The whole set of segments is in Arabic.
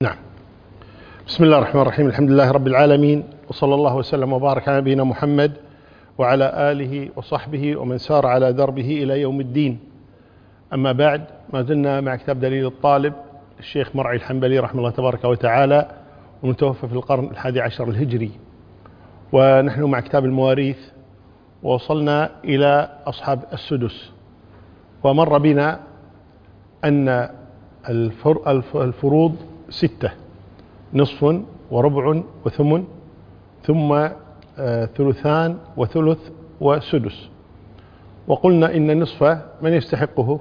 نعم. بسم الله الرحمن الرحيم. الحمد لله رب العالمين، وصلى الله وسلم وبارك على نبينا محمد وعلى آله وصحبه ومن سار على دربه إلى يوم الدين. أما بعد، ما زلنا مع كتاب دليل الطالب الشيخ مرعي الحنبلي رحمه الله تبارك وتعالى، ومتوفى في القرن 11 الهجري، ونحن مع كتاب المواريث، ووصلنا إلى أصحاب السدس. ومر بنا أن الفروض 6: نصف وربع وثمن، ثم ثلثان وثلث وسدس. وقلنا إن النصف من يستحقه؟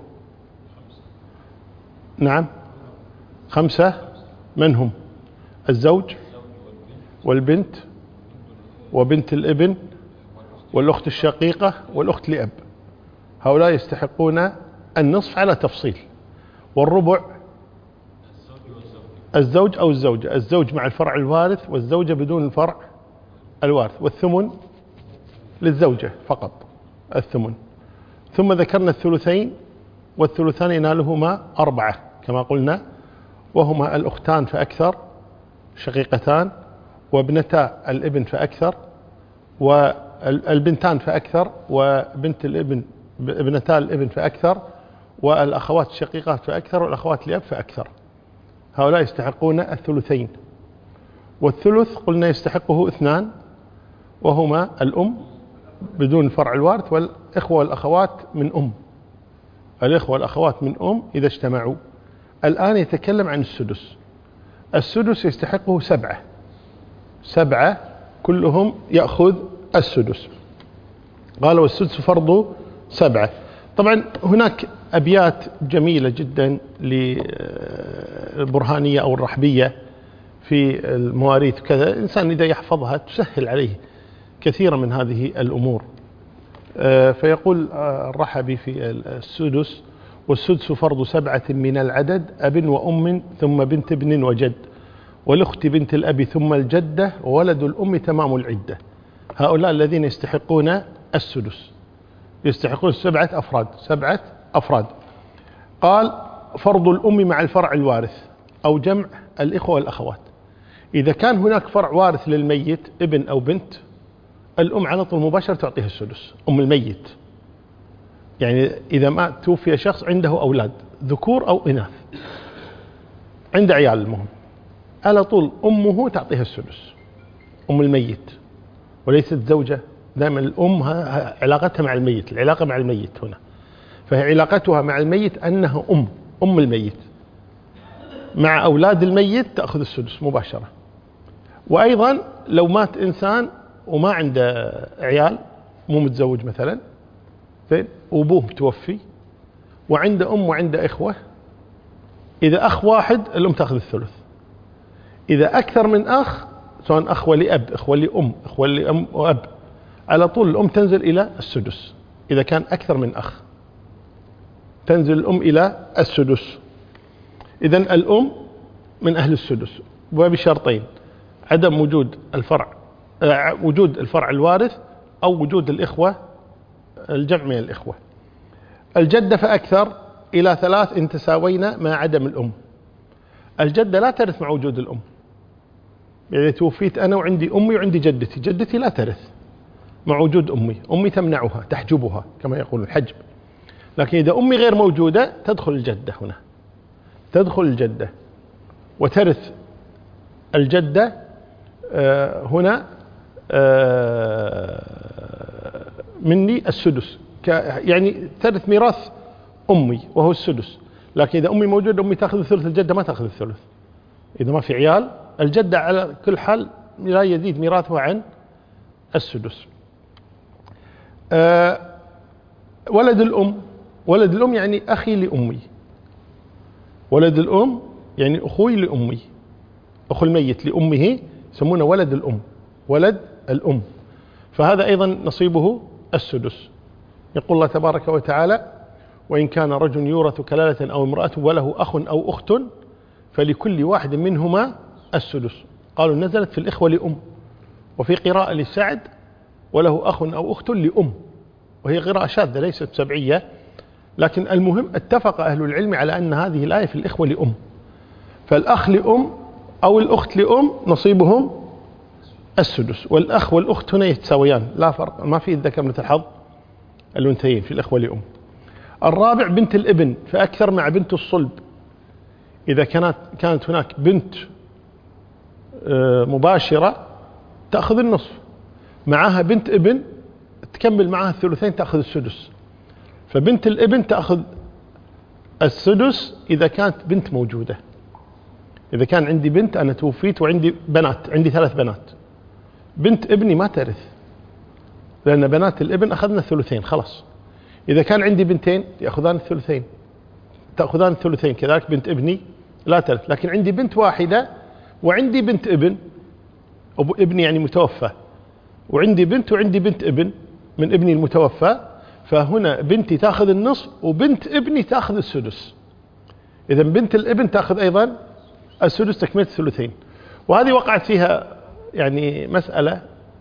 نعم، 5. من هم؟ الزوج والبنت وبنت الابن والأخت الشقيقة والأخت لأب، هؤلاء يستحقون النصف على تفصيل. والربع الزوج أو الزوجة، الزوج مع الفرع الوارث والزوجة بدون الفرع الوارث. والثمن للزوجة فقط الثمن. ثم ذكرنا الثلثين، والثلثان ينالهما 4 كما قلنا، وهما الأختان فأكثر شقيقتان، وابنتا الابن فأكثر، والبنتان فأكثر، وبنت الابن ابنتا الابن فأكثر، والأخوات الشقيقات فأكثر، والأخوات لأب فأكثر. هؤلاء يستحقون الثلثين. والثلث قلنا يستحقه 2، وهما الأم بدون فرع الوارث، والإخوة والأخوات من أم. الإخوة والأخوات من أم إذا اجتمعوا. الآن يتكلم عن السدس. السدس يستحقه 7 كلهم يأخذ السدس. قال: والسدس فرض 7. طبعا هناك أبيات جميلة جدا للبرهانية أو الرحبية في المواريث كذا، الإنسان إذا يحفظها تسهل عليه كثيرا من هذه الأمور. فيقول الرحبي في السدس: والسدس فرض 7 من العدد، أب وأم ثم بنت ابن وجد، والأخت بنت الأب ثم الجدة، وولد الأم تمام العدة. هؤلاء الذين يستحقون السدس، يستحقون 7 أفراد. قال: فرض الأم مع الفرع الوارث، أو جمع الإخوة والأخوات. إذا كان هناك فرع وارث للميت ابن أو بنت، الأم على طول مباشرة تعطيها السدس، أم الميت. يعني إذا ما توفي شخص عنده أولاد ذكور أو إناث، عنده عيال، المهم على طول أمه تعطيها السدس، أم الميت، وليست زوجة. دائما الأم علاقتها مع الميت، العلاقة مع الميت هنا، فهي علاقتها مع الميت أنها أم الميت، مع أولاد الميت تأخذ السدس مباشرة. وأيضا لو مات إنسان وما عنده عيال، مو متزوج مثلا، وأبوه توفي وعنده أم وعنده إخوة، إذا أخ واحد الأم تأخذ الثلث. إذا أكثر من أخ، سواء أخوة لأب، أخوة لأم، أخوة لأم وأب، على طول الأم تنزل إلى السدس. إذا كان أكثر من أخ تنزل الأم إلى السدس. إذن الأم من أهل السدس، وبشرطين: عدم وجود الفرع الوارث، أو وجود الإخوة، الجمع من الإخوة. الجدة فأكثر إلى 3 إن تساوينا مع عدم الأم. الجدة لا ترث مع وجود الأم. يعني توفيت أنا وعندي أمي وعندي جدتي، جدتي لا ترث مع وجود أمي تمنعها، تحجبها كما يقول الحجب. لكن إذا أمي غير موجودة تدخل الجدة هنا، تدخل الجدة وترث الجدة هنا مني السدس، يعني ترث ميراث أمي وهو السدس. لكن إذا أمي موجودة أمي تأخذ الثلث، الجدة ما تأخذ الثلث. إذا ما في عيال، الجدة على كل حال لا يزيد ميراثها عن السدس. ولد الأم يعني أخي لأمي، ولد الأم يعني أخوي لأمي، أخو الميت لأمه يسمونه ولد الأم، ولد الأم. فهذا أيضا نصيبه السدس. يقول الله تبارك وتعالى: وإن كان رجل يورث كلالة أو امرأة وله أخ أو أخت فلكل واحد منهما السدس. قالوا نزلت في الإخوة لأم، وفي قراءة لسعد: وله أخ أو أخت لأم، وهي قراءة شاذة ليست سبعية. لكن المهم اتفق أهل العلم على أن هذه الآية في الإخوة لأم. فالأخ لأم أو الأخت لأم نصيبهم السدس، والأخ والأخت هنا يتساويان لا فرق، ما في الذكر مثل حظ الأنثيين في الأخوة لأم. الرابع بنت الابن فأكثر مع بنت الصلب، إذا كانت هناك بنت مباشرة تأخذ النصف، معها بنت ابن تكمل معها الثلثين تأخذ السدس. فبنت الابن تأخذ السدس إذا كانت بنت موجودة. إذا كان عندي بنت، أنا توفيت وعندي بنات، عندي 3 بنات، بنت ابني ما ترث لأن بنات الابن أخذنا الثلثين خلاص. إذا كان عندي بنتين تأخذان الثلثين كذلك بنت ابني لا ترث. لكن عندي بنت واحدة وعندي بنت ابن، أبو ابني يعني متوفى، وعندي بنت وعندي بنت ابن من ابني المتوفى، فهنا بنتي تأخذ النصف وبنت ابني تأخذ السدس. إذا بنت الابن تأخذ أيضا السدس تكملة الثلثين. وهذه وقعت فيها يعني مسألة.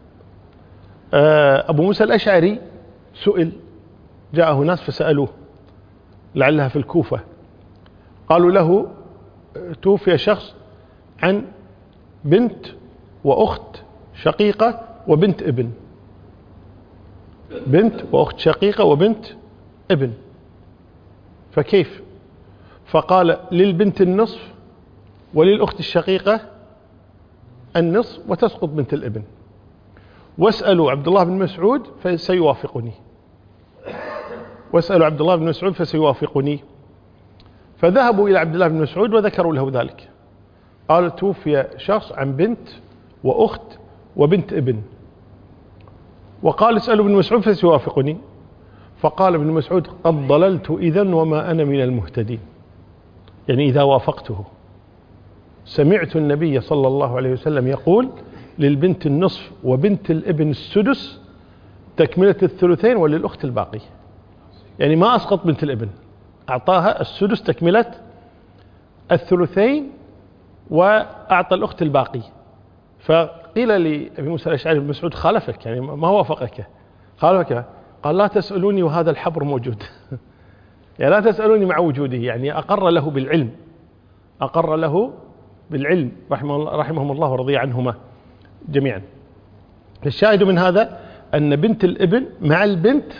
أبو موسى الأشعري سئل، جاءه ناس فسألوه لعلها في الكوفة، قالوا له توفي شخص عن بنت وأخت شقيقة وبنت ابن، بنت وأخت شقيقة وبنت ابن، فكيف؟ فقال للبنت النصف وللأخت الشقيقة النصف وتسقط بنت الابن. واسألوا عبد الله بن مسعود فسيوافقني، واسألوا عبد الله بن مسعود فسيوافقني. فذهبوا إلى عبد الله بن مسعود وذكروا له ذلك، قالوا توفي شخص عن بنت وأخت وبنت ابن، وقال اسألوا ابن مسعود فسيوافقني. فقال ابن مسعود قد ضللت إذن وما أنا من المهتدين، يعني إذا وافقته. سمعت النبي صلى الله عليه وسلم يقول للبنت النصف وبنت الابن السدس تكملة الثلثين وللأخت الباقي، يعني ما أسقط بنت الابن، أعطاها السدس تكملة الثلثين وأعطى الأخت الباقي. فقيل لأبي موسى الأشعري بن مسعود خالفك، يعني ما وافقك، خالفك. قال لا تسألوني وهذا الحبر موجود يعني لا تسألوني مع وجوده، يعني أقر له بالعلم، أقر له بالعلم رحمهم الله ورضي عنهما جميعا. الشاهد من هذا أن بنت الابن مع البنت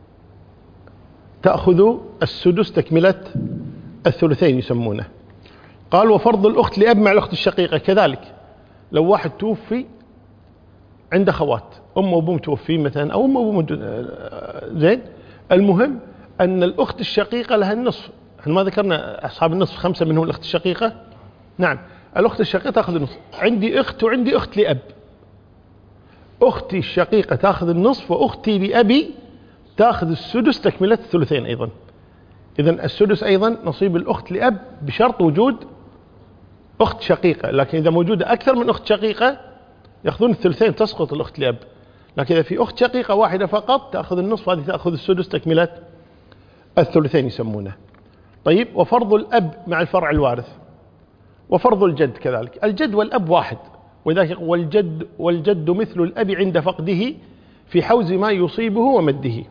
تأخذ السدس تكملة الثلثين يسمونه. قال وفرض الأخت لأب مع الأخت الشقيقة كذلك، لو واحد توفي عند أخوات، أم وأبوه توفي مثلا أو أم وأبوه زين، المهم أن الأخت الشقيقة لها النصف. احنا ما ذكرنا أصحاب النصف 5 منهم الأخت الشقيقة؟ نعم، الأخت الشقيقة تأخذ النصف. عندي أخت وعندي أخت لأب، أختي الشقيقة تأخذ النصف وأختي لأبي تأخذ السدس تكملة الثلثين أيضا. إذن السدس أيضا نصيب الأخت لأب بشرط وجود أخت شقيقة، لكن إذا موجودة أكثر من أخت شقيقة يأخذون الثلثين تسقط الأخت لأب. لكن إذا في أخت شقيقة واحدة فقط تأخذ النصف، هذه تأخذ السدس تكملة الثلثين يسمونه. طيب وفرض الأب مع الفرع الوارث، وفرض الجد كذلك. الجد والأب واحد، وذلك والجد مثل الأب عند فقده في حوز ما يصيبه ومده.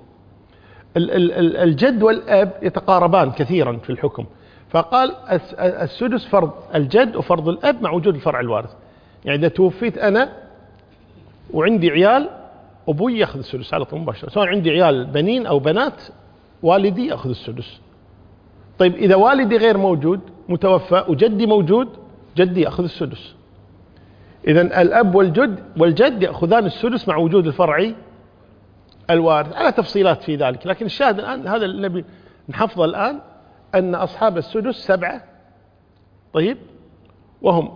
الجد والأب يتقاربان كثيرا في الحكم، فقال السدس فرض الجد وفرض الأب مع وجود الفرع الوارث. يعني إذا توفيت أنا وعندي عيال، أبوي يأخذ السدس على طول مباشرة، سواء عندي عيال بنين أو بنات، والدي يأخذ السدس. طيب إذا والدي غير موجود متوفى وجدي موجود، جدي يأخذ السدس. إذن الأب والجد يأخذان السدس مع وجود الفرع الوارث، على تفصيلات في ذلك. لكن الشاهد الآن هذا النبي نحفظه الآن أن أصحاب السدس 7. طيب وهم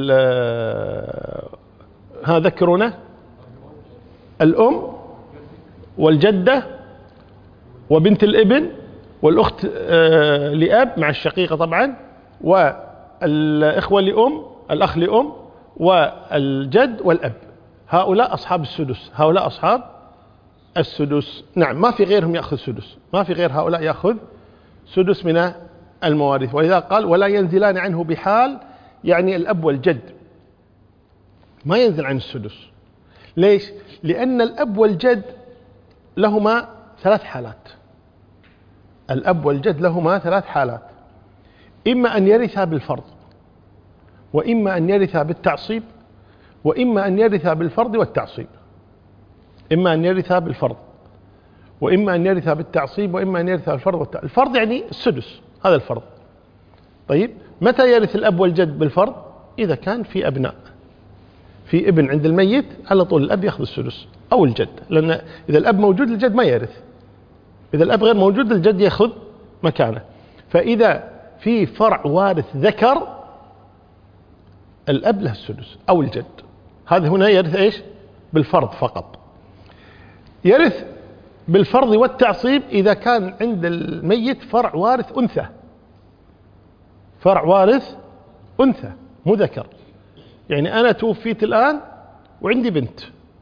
ذكرنا الأم والجدة وبنت الابن والأخت لأب مع الشقيقة طبعا، والإخوة لأم، الأخ لأم، والجد والأب. هؤلاء أصحاب السدس، هؤلاء أصحاب السدس. نعم، ما في غيرهم يأخذ سدس، ما في غير هؤلاء يأخذ سدس من المواريث. ولذا قال ولا ينزلان عنه بحال، يعني الأب والجد ما ينزل عن السدس. ليش؟ لأن الأب والجد لهما 3 حالات. الأب والجد لهما 3 حالات: إما أن يرثا بالفرض، وإما أن يرث بالتعصيب، وإما أن يرث بالفرض والتعصيب. إما أن يرث بالفرض، وإما أن يرث بالتعصيب، وإما أن يرث بالفرض والتعصيب. الفرض يعني السدس، هذا الفرض. طيب متى يرث الأب والجد بالفرض؟ إذا كان في أبناء، في ابن عند الميت، على طول الأب يأخذ السدس أو الجد، لأن إذا الأب موجود الجد ما يرث، إذا الأب غير موجود الجد يأخذ مكانه. فإذا في فرع وارث ذكر الأب له السدس أو الجد. هذا هنا يرث إيش؟ بالفرض فقط. يرث بالفرض والتعصيب إذا كان عند الميت فرع وارث أنثى، فرع وارث أنثى مو ذكر. يعني أنا توفيت الآن وعندي بنت،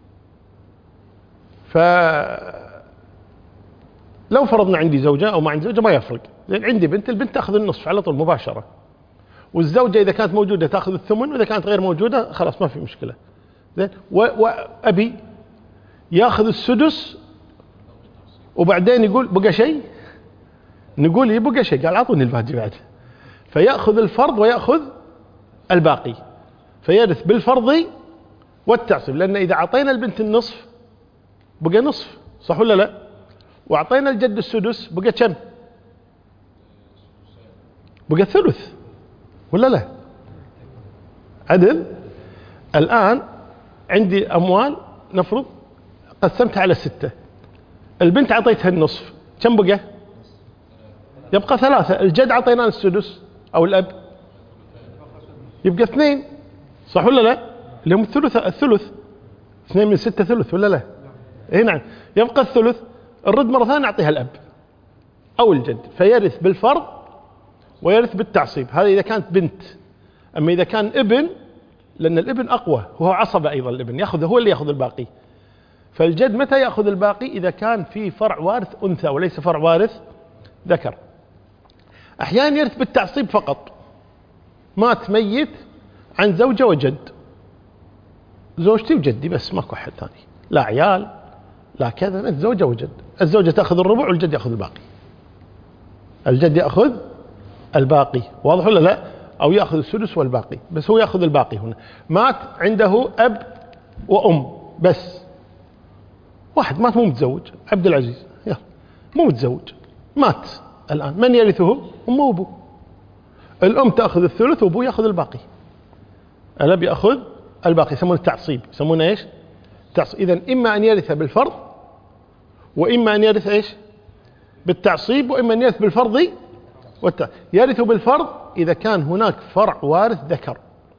لو فرضنا عندي زوجة أو ما عندي زوجة ما يفرق، لأن عندي بنت، البنت تأخذ النصف على طول مباشرة، والزوجة إذا كانت موجودة تأخذ الثمن، وإذا كانت غير موجودة خلاص ما في مشكلة. زين. وأبي يأخذ السدس وبعدين يقول بقى شيء، نقول يبقى شيء، قال أعطوني الباقي بعد، فيأخذ الفرض ويأخذ الباقي، فيرث بالفرض والتعصيب. لأن إذا أعطينا البنت النصف بقى نصف، صح ولا لا؟ وأعطينا الجد السدس بقى كم؟ بقى الثلث ولا لا؟ عدل. الآن عندي أموال نفرض قسمتها على 6، البنت أعطيتها النصف، كم بقى؟ يبقى 3. الجد أعطيناه السدس أو الأب يبقى 2، صح ولا لا؟ اللي هم الثلث. 2 من 6 ثلث ولا لا؟ اي نعم. يبقى الثلث، الرد مرة ثانية نعطيها الأب أو الجد، فيرث بالفرض ويرث بالتعصيب. هذا إذا كانت بنت. أما إذا كان ابن، لأن الابن أقوى، وهو عصبة أيضا، الابن يأخذ، هو اللي يأخذ الباقي. فالجد متى يأخذ الباقي؟ إذا كان في فرع وارث أنثى وليس فرع وارث ذكر. أحيانا يرث بالتعصيب فقط، مات ميت عن زوجة وجد، زوجتي وجدي بس، ماكو أحد ثاني، لا عيال لا كذا، انت زوجة وجد. الزوجة تأخذ الربع والجد يأخذ الباقي، الجد يأخذ الباقي، واضح ولا لا؟ أو يأخذ السدس والباقي، بس هو يأخذ الباقي. هنا مات عنده أب وأم بس، واحد مات مو متزوج، عبد العزيز يلا مو متزوج مات، الآن من يرثه؟ أمه وأبوه. الأم تأخذ الثلث وأبوه يأخذ الباقي، الأب يأخذ الباقي، يسمونه التعصيب، يسمونه إيش؟ تعصيب. إذن إما أن يرث بالفرض، وإما أن يرث إيش؟ بالتعصيب، وإما أن يرث بالفرض يرث بالفرض إذا كان هناك فرع وارث ذكر،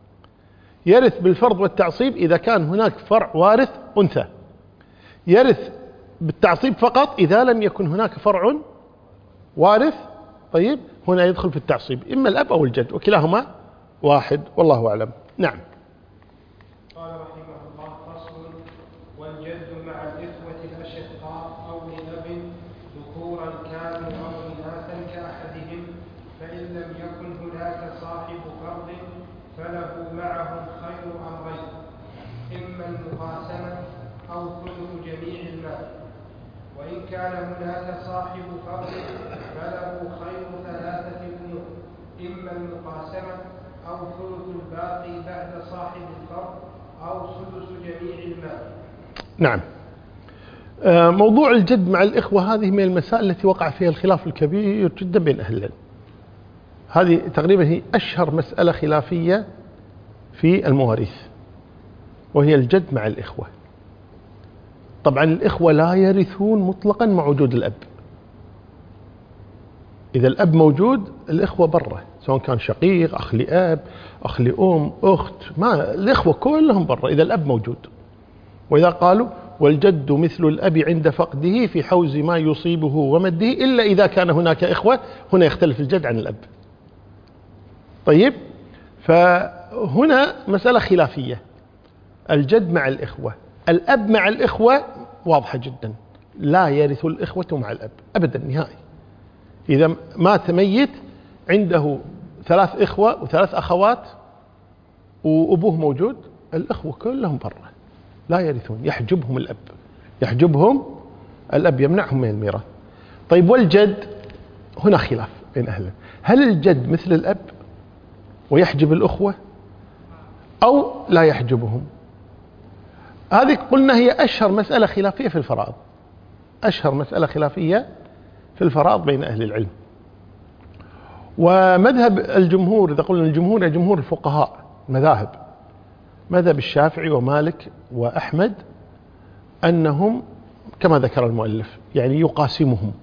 يرث بالفرض والتعصيب إذا كان هناك فرع وارث أنثى، يرث بالتعصيب فقط إذا لم يكن هناك فرع وارث. طيب هنا يدخل في التعصيب إما الأب أو الجد، وكلاهما واحد، والله أعلم. نعم. قال رحمه الله: فصل: والجد مع الإخوة الأشقاء أو لأب ذكورا كانوا أو إناثا كأحدهم، فإن لم يكن هناك صاحب فرض فله معهم خير أمرين: إما المقاسمة أو ثلث جميع المال. وإن كان هناك صاحب فرض فله خير 3 أمور: إما المقاسمة أو ثلث الباقي بعد صاحب الفرض أو سدس جميع المال. نعم. موضوع الجد مع الإخوة هذه من المسائل التي وقع فيها الخلاف الكبير جدا بين أهل العلم. هذه تقريبا هي أشهر مسألة خلافية في المواريث، وهي الجد مع الإخوة. طبعا الإخوة لا يرثون مطلقا مع وجود الأب. إذا الأب موجود الإخوة برا، سواء كان شقيق، أخ لأب، أخ لأم، أخت، ما الإخوة كلهم برا إذا الأب موجود. وإذا قالوا: والجد مثل الأب عند فقده في حوز ما يصيبه ومده إلا إذا كان هناك إخوة، هنا يختلف الجد عن الأب. طيب، فهنا مسألة خلافية، الجد مع الإخوة. الأب مع الإخوة واضحة جدا، لا يرث الإخوة مع الأب أبدا نهائي. إذا مات ميت عنده 3 إخوة و3 أخوات وأبوه موجود، الإخوة كلهم برا لا يرثون، يحجبهم الأب، يحجبهم الأب، يمنعهم من الميراث. طيب والجد؟ هنا خلاف بين أهله، هل الجد مثل الأب ويحجب الأخوة، أو لا يحجبهم. هذه قلنا هي أشهر مسألة خلافية في الفرائض، أشهر مسألة خلافية في الفرائض بين أهل العلم. ومذهب الجمهور، إذا قلنا الجمهور جمهور الفقهاء مذاهب، مذهب الشافعي ومالك وأحمد، أنهم كما ذكر المؤلف يعني يقاسمهم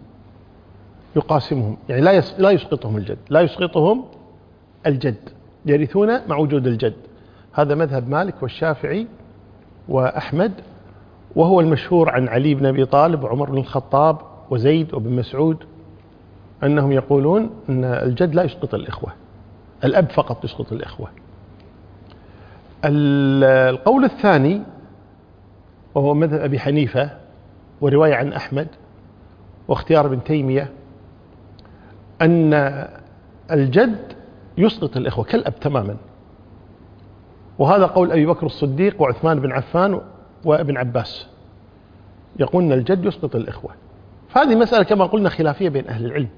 يعني لا يسقطهم الجد، لا يسقطهم الجد، يرثون مع وجود الجد. هذا مذهب مالك والشافعي وأحمد، وهو المشهور عن علي بن أبي طالب وعمر بن الخطاب وزيد وابن مسعود، أنهم يقولون أن الجد لا يسقط الإخوة، الأب فقط يسقط الإخوة. القول الثاني وهو مذهب أبي حنيفة ورواية عن أحمد واختيار ابن تيمية، أن الجد يسقط الإخوة كالأب تماما، وهذا قول أبي بكر الصديق وعثمان بن عفان وابن عباس، يقولون الجد يسقط الإخوة. فهذه مسألة كما قلنا خلافية بين أهل العلم.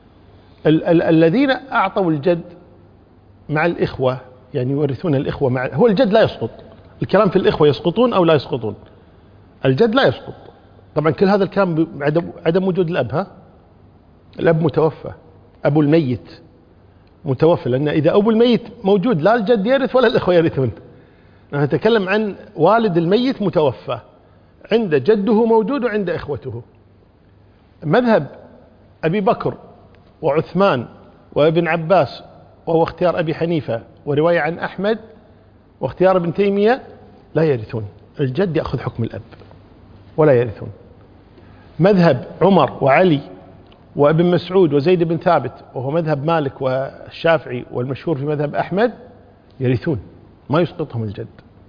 الذين أعطوا الجد مع الإخوة يعني يورثون الإخوة مع، هو الجد لا يسقط، الكلام في الإخوة يسقطون أو لا يسقطون، الجد لا يسقط. طبعا كل هذا الكلام عدم وجود الأب، ها الأب متوفى، أبو الميت متوفى، لأن إذا أبو الميت موجود لا الجد يرث ولا الإخوة يرثون. نتكلم عن والد الميت متوفى، عند جده موجود وعند إخوته. مذهب أبي بكر وعثمان وابن عباس وهو اختيار أبي حنيفة ورواية عن أحمد واختيار ابن تيمية لا يرثون، الجد يأخذ حكم الأب ولا يرثون. مذهب عمر وعلي وابن مسعود وزيد بن ثابت وهو مذهب مالك والشافعي والمشهور في مذهب أحمد يرثون، ما يسقطهم الجد.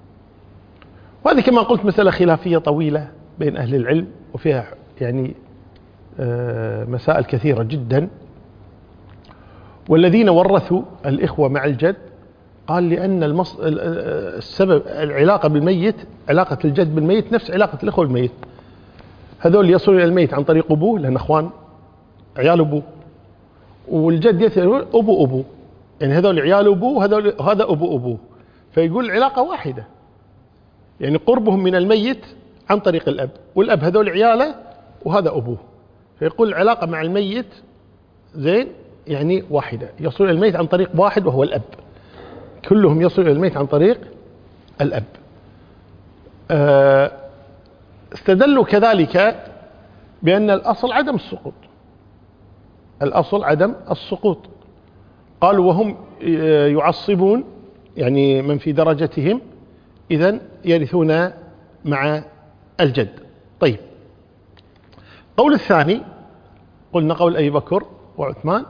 وهذه كما قلت مسألة خلافية طويلة بين أهل العلم، وفيها يعني مسائل كثيرة جدا. والذين ورثوا الإخوة مع الجد قال لأن السبب العلاقة بالميت، علاقة الجد بالميت نفس علاقة الإخوة بالميت. هذول يصلون إلى الميت عن طريق أبوه لأن أخوان عيال أبوه، والجد يصل أبوه، يعني هذول عيال أبوه وهذا أبوه، فيقول العلاقة واحدة، يعني قربهم من الميت عن طريق الأب، والأب هذول عياله وهذا أبوه، فيقول العلاقة مع الميت زين يعني واحدة، يصل إلى الميت عن طريق واحد وهو الأب، كلهم يصل إلى الميت عن طريق الأب. استدلوا كذلك بأن الأصل عدم السقوط، الأصل عدم السقوط. قالوا وهم يعصبون يعني من في درجتهم إذن يرثون مع الجد. طيب، قول الثاني قلنا قول أبي بكر وعثمان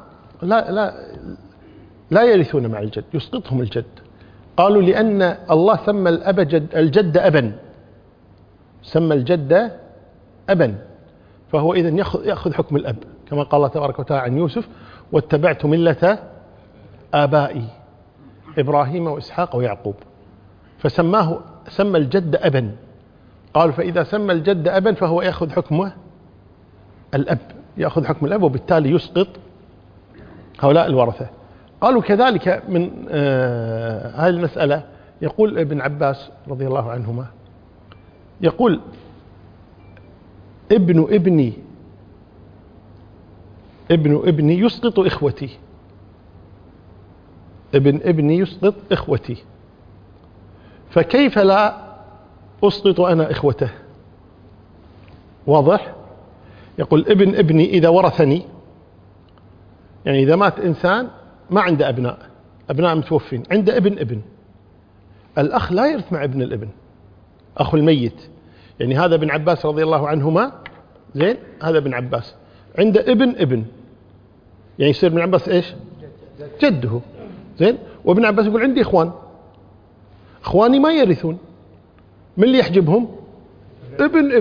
لا يرثون مع الجد، يسقطهم الجد. قالوا لأن الله سمى الجد أبا، سمى الجد أبا، فهو إذن يأخذ حكم الأب، كما قال الله تبارك وتعالى عن يوسف واتبعت ملة آبائي إبراهيم وإسحاق ويعقوب، سمى الجد أبا. قالوا فإذا سمى الجد أبا فهو يأخذ حكمه الأب، يأخذ حكم الأب، وبالتالي يسقط هؤلاء الورثة. قالوا كذلك من هذه المسألة يقول ابن عباس رضي الله عنهما، يقول ابن ابني يسقط إخوتي، ابن ابني يسقط إخوتي، فكيف لا أسقط أنا إخوته؟ واضح؟ يقول ابن ابني إذا ورثني، يعني إذا مات إنسان ما عنده أبناء متوفين، عنده ابن، الأخ لا يرث مع ابن الابن، أخو الميت. يعني هذا ابن عباس رضي الله عنهما زين، هذا ابن عباس عنده ابن، يعني يصير ابن عباس إيش؟ جده زين. وابن عباس يقول عندي إخواني ما يرثون، من اللي يحجبهم؟ ابن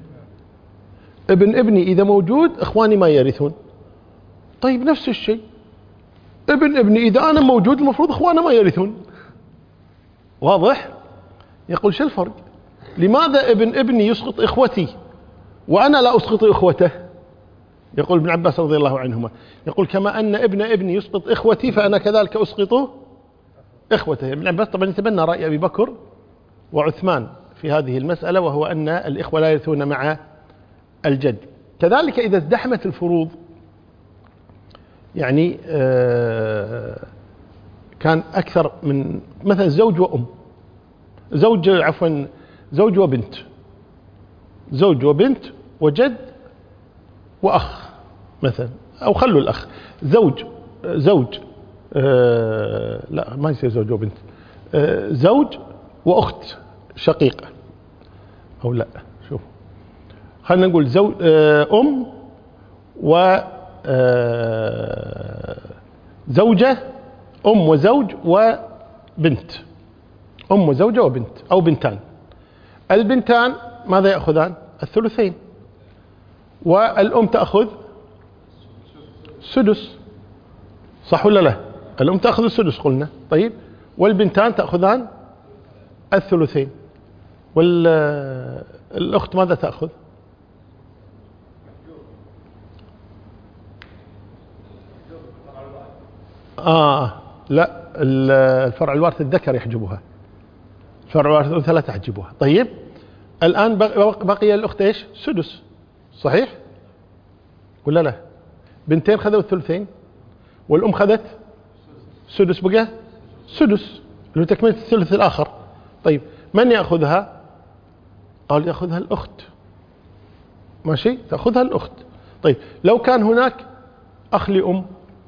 ابني إذا موجود إخواني ما يرثون. طيب نفس الشيء ابن ابني إذا أنا موجود المفروض إخوانه ما يرثون. واضح؟ يقول شو الفرق؟ لماذا ابن ابني يسقط إخوتي وأنا لا أسقط إخوته؟ يقول ابن عباس رضي الله عنهما، يقول كما أن ابن ابني يسقط إخوتي فأنا كذلك أسقط إخوته. ابن عباس طبعا يتبنى رأي أبي بكر وعثمان في هذه المسألة، وهو أن الإخوة لا يرثون مع الجد. كذلك إذا ازدحمت الفروض، يعني كان أكثر من مثلا زوج وأم، زوج وبنت، زوج وبنت وجد وأخ مثلا، أو خلوا الأخ، زوج لا ما يصير زوج وبنت، زوج وأخت شقيقة، أو لا شوف خلينا نقول زوج أم و زوجة، أم وزوج وبنت، أم وزوجة وبنت أو بنتان. البنتان ماذا يأخذان؟ الثلثين، والأم تأخذ سدس، صح ولا لا؟ الأم تأخذ السدس قلنا. طيب والبنتان تأخذان الثلثين، والأخت ماذا تأخذ؟ لا، الفرع الوارث الذكر يحجبها، الفرع الوارث الأنثى لا تحجبها. طيب الآن بقي الأخت إيش؟ سدس، صحيح ولا لا؟ بنتين خذوا الثلثين، والأم خذت سدس، بقى سدس اللي تكملة الثلث الآخر. طيب من يأخذها؟ قال يأخذها الأخت، ماشي، تأخذها الأخت. طيب لو كان هناك أخ لأم،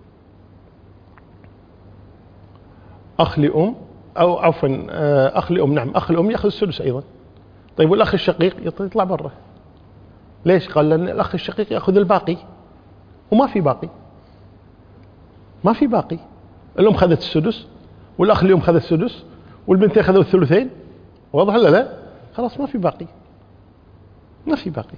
أو عفوا أخ لأم، نعم أخ لأم يأخذ السدس أيضا. طيب والأخ الشقيق يطلع برا، ليش؟ قال لأن الأخ الشقيق يأخذ الباقي، وما في باقي، ما في باقي. الأم خذت السدس، والأخ لأم خذ السدس، والبنتين خذوا الثلثين، واضح ولا لا؟ خلاص ما في باقي، ما في باقي.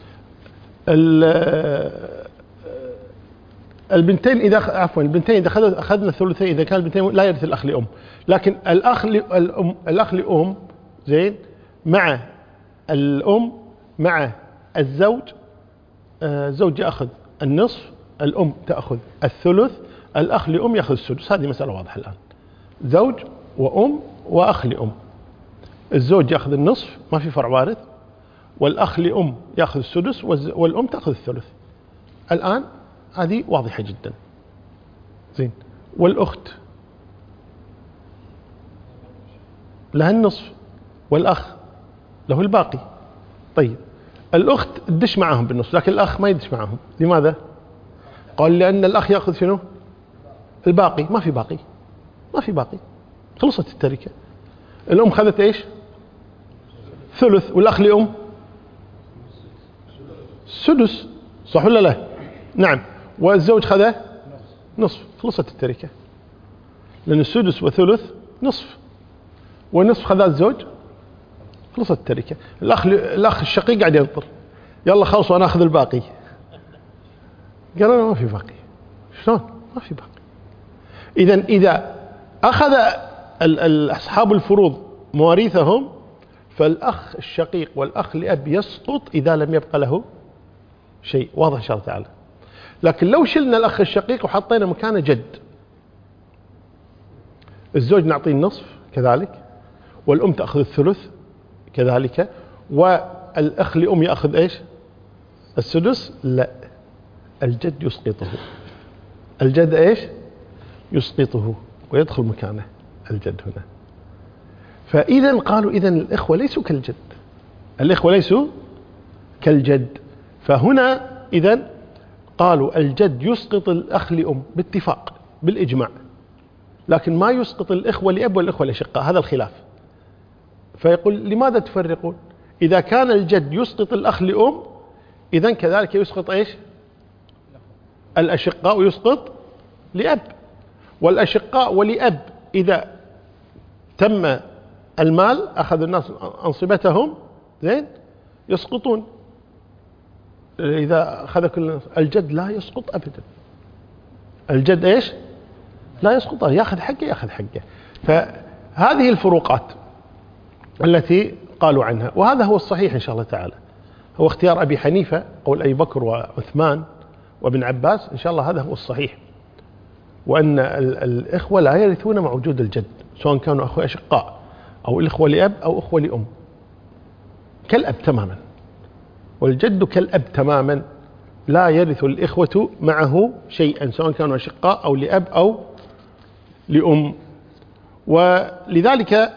البنتين إذا أخذنا الثلثين، إذا كان البنتين لا يرث الأخ لأم، لكن الأخ لأم زين مع الأم مع الزوج، زوج يأخذ النصف، الأم تأخذ الثلث، الأخ لأم يأخذ السدس. هذه مسألة واضحة الآن، زوج وأم وأخ لأم، الزوج يأخذ النصف ما في فرع وارث، والأخ لأم يأخذ السدس، والأم تأخذ الثلث. الآن هذه واضحة جدا، زين. والأخت لها النصف، والأخ له الباقي. طيب الأخت تدش معهم بالنصف، لكن الأخ ما يدش معهم. لماذا؟ قال لأن الأخ يأخذ شنو؟ الباقي، ما في باقي، ما في باقي، خلصت التركة. الأم خذت إيش؟ ثلث، والأخ لأم سدس، صح ولا لا؟ نعم. والزوج خذ نصف، خلصت التركة، لأن السدس وثلث نصف، والنصف خذ الزوج، خلصت التركة. الأخ الشقيق قاعد ينطر، يلا خلصوا أنا أخذ الباقي. قال أنا ما في باقي. شلون ما في باقي؟ إذا أخذ أصحاب الفروض مواريثهم، فالأخ الشقيق والأخ لأب يسقط إذا لم يبقى له شيء، واضح إن شاء الله تعالى. لكن لو شلنا الأخ الشقيق وحطينا مكانه جد، الزوج نعطيه النصف كذلك، والأم تأخذ الثلث كذلك، والأخ لأم يأخذ إيش؟ السدس. لا، الجد يسقطه، الجد إيش؟ يسقطه ويدخل مكانه الجد هنا. فإذا قالوا إذن الإخوة ليسوا كالجد، الإخوة ليسوا كالجد. فهنا إذن قالوا الجد يسقط الأخ لأم باتفاق بالإجماع، لكن ما يسقط الإخوة لأب والإخوة الأشقاء، هذا الخلاف. فيقول لماذا تفرقون؟ إذا كان الجد يسقط الأخ لأم، إذن كذلك يسقط إيش؟ الأشقاء ويسقط لأب، والأشقاء ولأب إذا تم المال أخذ الناس أنصبتهم زين يسقطون. إذا أخذ كل الجد لا يسقط أبدا، الجد إيش؟ لا يسقط، يأخذ حقه يأخذ حقه. فهذه الفروقات التي قالوا عنها، وهذا هو الصحيح إن شاء الله تعالى، هو اختيار أبي حنيفة قول أبي بكر وعثمان وابن عباس، إن شاء الله هذا هو الصحيح، وأن الإخوة لا يرثون مع وجود الجد سواء كانوا أخوة أشقاء أو الإخوة لأب أو أخوة لأم، كالأب تماما. والجد كالأب تماما، لا يرث الإخوة معه شيئا سواء كانوا أشقاء أو لأب أو لأم. ولذلك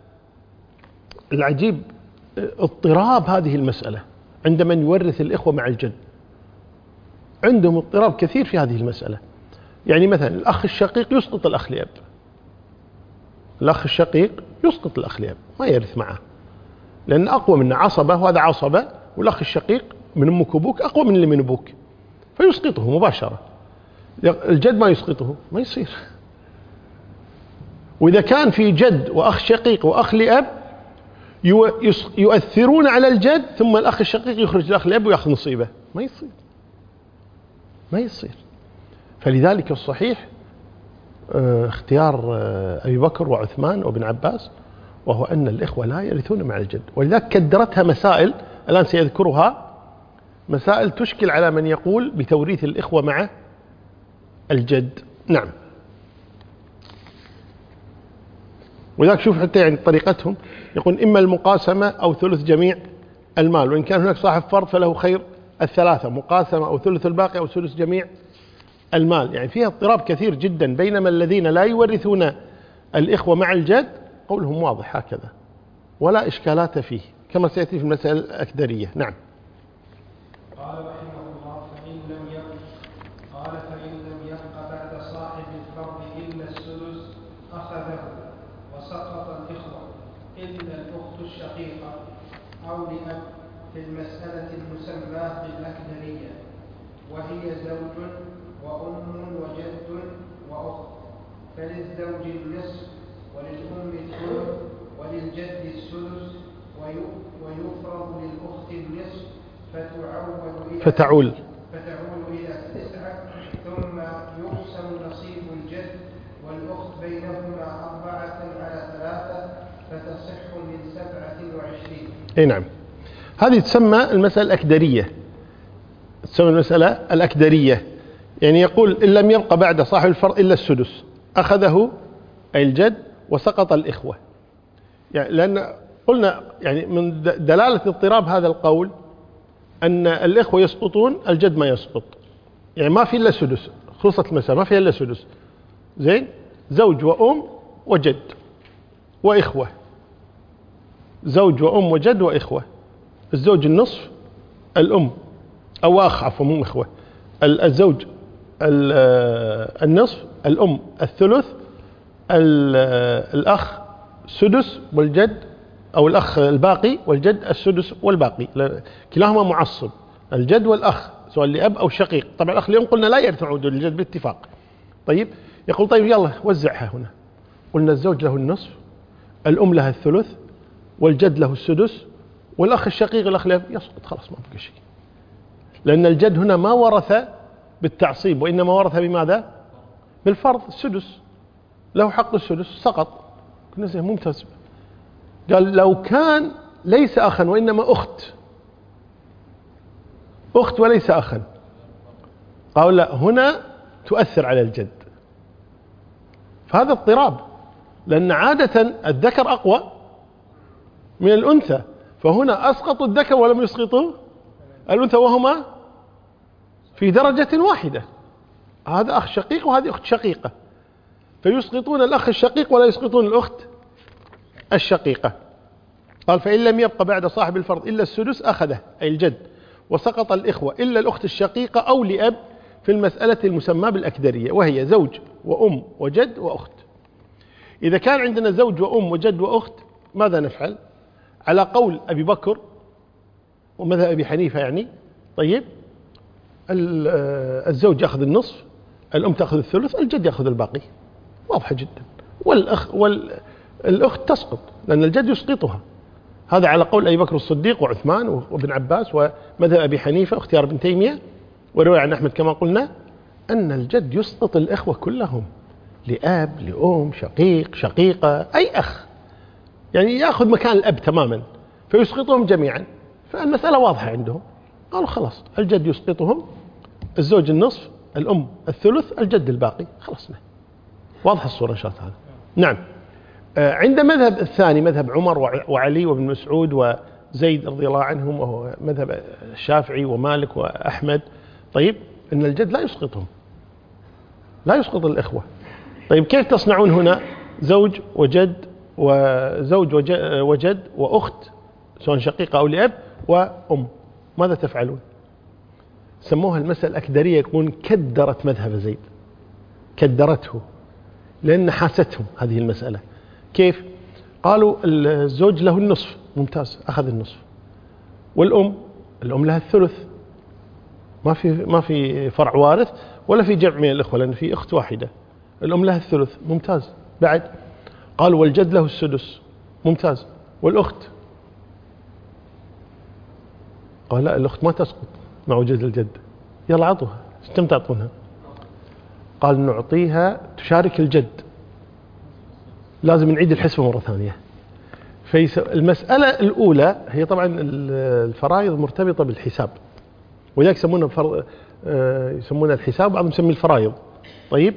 العجيب اضطراب هذه المسألة عند من يورث الإخوة مع الجد، عندهم اضطراب كثير في هذه المسألة. يعني مثلا الأخ الشقيق يسقط الأخ لأب، الأخ الشقيق يسقط الأخ لأب، ما يرث معه، لأن أقوى منه عصبة وهذا عصبة، والأخ الشقيق من أمك وأبوك أقوى من اللي من أبوك، فيسقطه مباشرة. الجد ما يسقطه، ما يصير. وإذا كان في جد وأخ شقيق وأخ لأب يؤثرون على الجد، ثم الأخ الشقيق يخرج الأخ لأب ويأخذ نصيبه، ما يصير، ما يصير. فلذلك الصحيح اختيار أبي بكر وعثمان وابن عباس، وهو أن الإخوة لا يرثون مع الجد. ولذلك كدرتها مسائل الآن سيذكرها، مسائل تشكل على من يقول بتوريث الإخوة مع الجد. نعم. ولذلك شوف حتى يعني طريقتهم، يقول إما المقاسمة أو ثلث جميع المال، وإن كان هناك صاحب فرض فله خير الثلاثة، مقاسمة أو ثلث الباقي أو ثلث جميع المال. يعني فيها اضطراب كثير جدا. بينما الذين لا يورثون الإخوة مع الجد قولهم واضح هكذا ولا إشكالات فيه، كما سيأتي في المسألة الأكدرية. نعم. قال رحمه الله: فإن لم يبق بعد صاحب الفرض إلا السدس أخذه، وسقط الإخوة إلا الأخت الشقيقة أو لأب في المسألة المسماة بالأكدرية، وهي زوج وأم وجد وأخت، فللزوج النصف وللأم الثلث وللجد السدس، ويفرض للأخت النصف فتعول إلى 9، ثم يقسم نصيب الجد والأخت بينهما 4/3 فتصح من 27. أي نعم. هذه تسمى المسألة الأكدرية، تسمى المسألة الأكدرية. يعني يقول إن لم يبق بعد صاحب الفرض إلا السدس أخذه أي الجد، وسقط الإخوة. يعني لأن قلنا يعني من دلالة اضطراب هذا القول أن الإخوة يسقطون، الجد ما يسقط، يعني ما في إلا سدس، خلصت المسألة ما فيها إلا سدس. زين، زوج وأم وجد وإخوة، زوج وأم وجد وإخوة، الزوج النصف، الأم أو أخ، عفوا مو إخوة، الزوج النصف، الأم الثلث، الأخ سدس والجد أو الأخ الباقي والجد السدس والباقي، كلاهما معصب، الجد والأخ سواء لأب أو شقيق. طبعا الأخ اليوم قلنا لا يرث عود الجد باتفاق. طيب، يقول طيب يلا وزعها هنا. قلنا الزوج له النصف، الأم لها الثلث، والجد له السدس، والأخ الشقيق الأخ لأب يسقط، خلاص ما بقى شيء، لأن الجد هنا ما ورث بالتعصيب وإنما ورث بماذا؟ بالفرض، السدس له حق السدس، سقط. كنا زي ممتاز. قال لو كان ليس أخا وإنما أخت وليس أخا، قال لا، هنا تؤثر على الجد. فهذا اضطراب، لأن عادة الذكر أقوى من الأنثى، فهنا أسقطوا الذكر ولم يسقطوا الأنثى وهما في درجة واحدة، هذا أخ شقيق وهذه أخت شقيقة، فيسقطون الأخ الشقيق ولا يسقطون الأخت الشقيقة. قال فإن لم يبق بعد صاحب الفرض إلا السدس أخذه أي الجد، وسقط الإخوة إلا الأخت الشقيقة أو لأب في المسألة المسمى بالأكدرية، وهي زوج وأم وجد وأخت. إذا كان عندنا زوج وأم وجد وأخت ماذا نفعل؟ على قول أبي بكر ومذهب أبي حنيفة يعني، طيب الزوج يأخذ النصف، الأم تأخذ الثلث، الجد يأخذ الباقي، واضحة جدا. والأخت تسقط لأن الجد يسقطها. هذا على قول أبي بكر الصديق وعثمان وابن عباس ومذهب أبي حنيفة واختيار ابن تيمية ورواية عن أحمد كما قلنا، أن الجد يسقط الإخوة كلهم، لأب لأم شقيق شقيقة أي أخ، يعني يأخذ مكان الأب تماما، فيسقطهم جميعا. فالمسألة واضحة عندهم، قالوا خلاص الجد يسقطهم، الزوج النصف، الأم الثلث، الجد الباقي، خلصنا. واضح الصورة إن شاء الله. نعم. عند مذهب الثاني مذهب عمر وعلي وابن مسعود وزيد رضي الله عنهم، وهو مذهب الشافعي ومالك وأحمد، طيب إن الجد لا يسقطهم، لا يسقط الإخوة. طيب كيف تصنعون هنا؟ زوج وجد وزوج وجد وأخت سواء شقيقة أو لأب وأم، ماذا تفعلون؟ سموها المسألة الأكدرية، يكون كدرت مذهب زيد، كدرته لأن حاستهم هذه المسألة. كيف؟ قالوا الزوج له النصف، ممتاز، أخذ النصف. والأم لها الثلث، ما في فرع وارث ولا في جمع من الإخوة لأن في أخت واحدة، الأم لها الثلث، ممتاز. بعد قالوا والجد له السدس، ممتاز. والأخت؟ قال لا، الأخت ما تسقط مع وجود الجد، يلا عطوها، كم تعطونها؟ قال نعطيها تشارك الجد، لازم نعيد الحسبة مرة ثانية. المسألة الأولى هي طبعا الفرائض مرتبطة بالحساب، ولذلك يسمونها الحساب، بعضهم يسميه الفرائض. طيب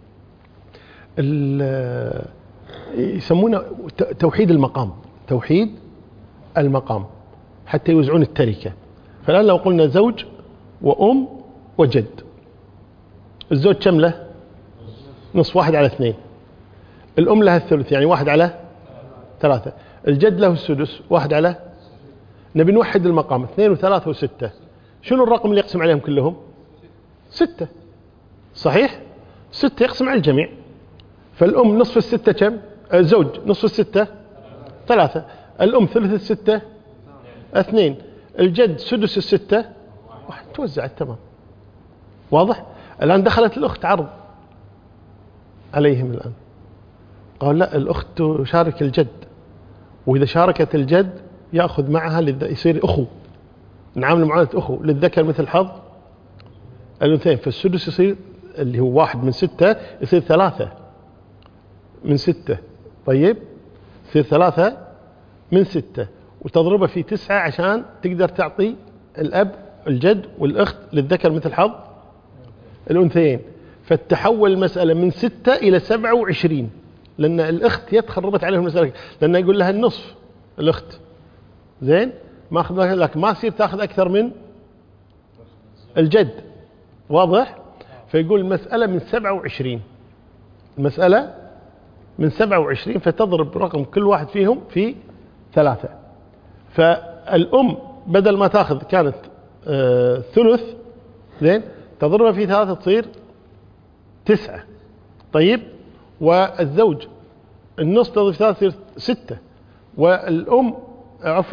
يسمونه توحيد المقام، توحيد المقام حتى يوزعون التركة. فالآن لو قلنا زوج وأم وجد، الزوج كم له؟ نصف، 1/2. الأم لها الثلث يعني 1/3. الجد له السدس 1/. نبي نوحد المقام، 2 و3 و6. شنو الرقم اللي يقسم عليهم كلهم؟ 6، صحيح؟ 6 يقسم على الجميع. فالأم نصف الستة كم؟ الزوج نصف الستة 3، الأم ثلث الستة 2، الجد سدس الستة 1، توزعت تمام. واضح؟ الآن دخلت الأخت عرض عليهم الآن، قال لا، الأخت تشارك الجد، وإذا شاركت الجد يأخذ معها يصير أخو، نعامل معاملة أخو، للذكر مثل حظ الأنثيين. فالسدس يصير اللي هو 1 من 6 يصير 3 من 6. طيب يصير 3 من 6، وتضربه في 9 عشان تقدر تعطي الأب الجد والأخت للذكر مثل حظ الأنثيين. فتحول المسألة من 6 إلى 27، لأن الأخت يتخربت عليهم المسألة، لأن يقول لها النصف الأخت، زين، ما أخذ لك، ما يصير تأخذ أكثر من الجد. واضح؟ فيقول المسألة من 27، المسألة من 27، فتضرب رقم كل واحد فيهم في 3. فالأم بدل ما تأخذ كانت ثلث، زين، تضربها في 3 تصير 9. طيب والزوج النص تضرب في 3 تصير 6، والأم عفوا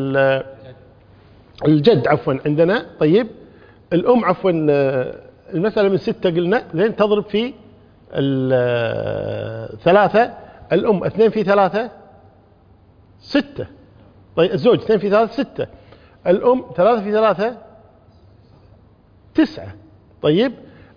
الجد عفوا عندنا. طيب الأم عفوا المسألة من 6 قلنا، زين، تضرب في 3، الأم 2 في 3 6. طيب الزوج 2 في 3 6، الأم 3 في 3 9. طيب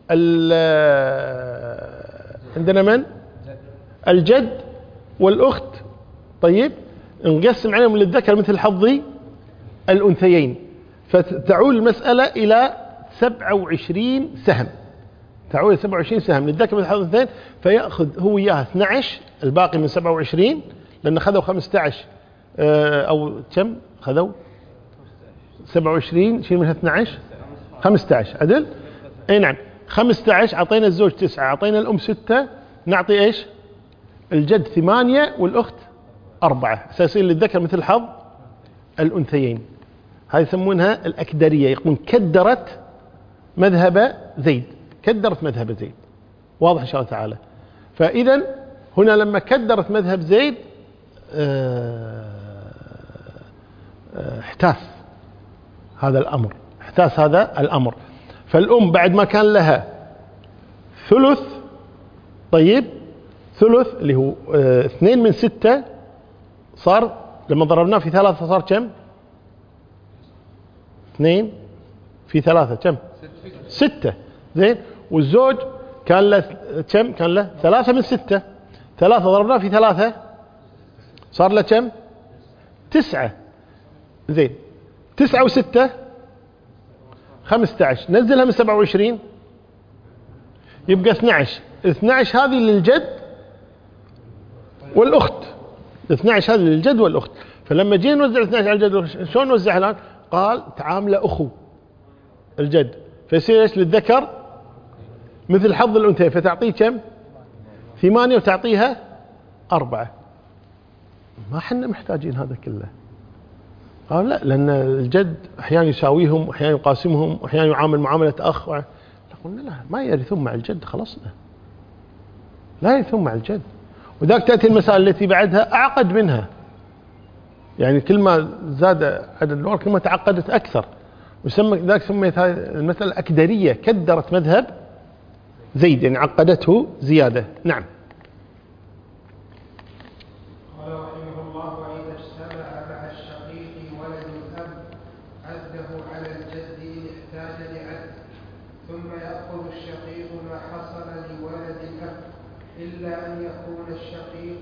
عندنا من؟ الجد والأخت. طيب نقسم عليهم للذكر مثل حظ الأنثيين، فتعود المسألة إلى 27 سهم، تعود 27 سهم للذكر مثل حظ الأنثيين، فيأخذ هو إياها 12 الباقي من 27، لأن خذوا 15 أو كم خذوا 27 شيل منها 12 15 عدل. اي نعم 15. اعطينا الزوج 9، اعطينا الام 6، نعطي ايش؟ الجد 8 والاخت 4، يصير للذكر مثل حظ الانثيين. هذه يسمونها الاكدريه، يقولون كدرت مذهب زيد، كدرت مذهب زيد. واضح ان شاء الله تعالى. فاذا هنا لما كدرت مذهب زيد احتاس هذا الامر، احتاس هذا الامر. فالأم بعد ما كان لها ثلث، طيب ثلث اللي هو 2 من 6، صار لما ضربناه في 3 صار كم؟ 2 في 3 كم؟ 6. زين. والزوج كان له كم؟ كان له 3 من 6، 3 ضربناه في 3 صار له كم؟ 9. زين. 9 و6 15، نزلها من 27 يبقى 12. 12 هذه للجد والأخت 12 هذا للجد والأخت. فلما جينا نوزع 12 على الجد والأخت شلون نوزعها الآن؟ قال تعامل أخو الجد، فيصير ايش للذكر مثل حظ الأنثيين، فتعطيه كم؟ 8 وتعطيها 4. ما حنا محتاجين هذا كله. قال لا، لأن الجد أحيانا يساويهم وأحيانا يقاسمهم وأحيانا يعامل معاملة أخ. قلنا لا، ما يرثون مع الجد، خلصنا لا يرثون مع الجد. وذاك تأتي المسائل التي بعدها أعقد منها، يعني كل ما زاد عدد الورث كل ما تعقدت أكثر، وسمى ذاك سميت هذه المسألة أكدرية، كدرت مذهب زيد، يعني عقدته زيادة. نعم. قال رحمه الله: وإذا اجتمع مع الشقيق ولد الأب عده على الجد إن احتاج لعد، ثم يأخذ الشقيق ما حصل لولد الأب، إلا أن يكون الشقيق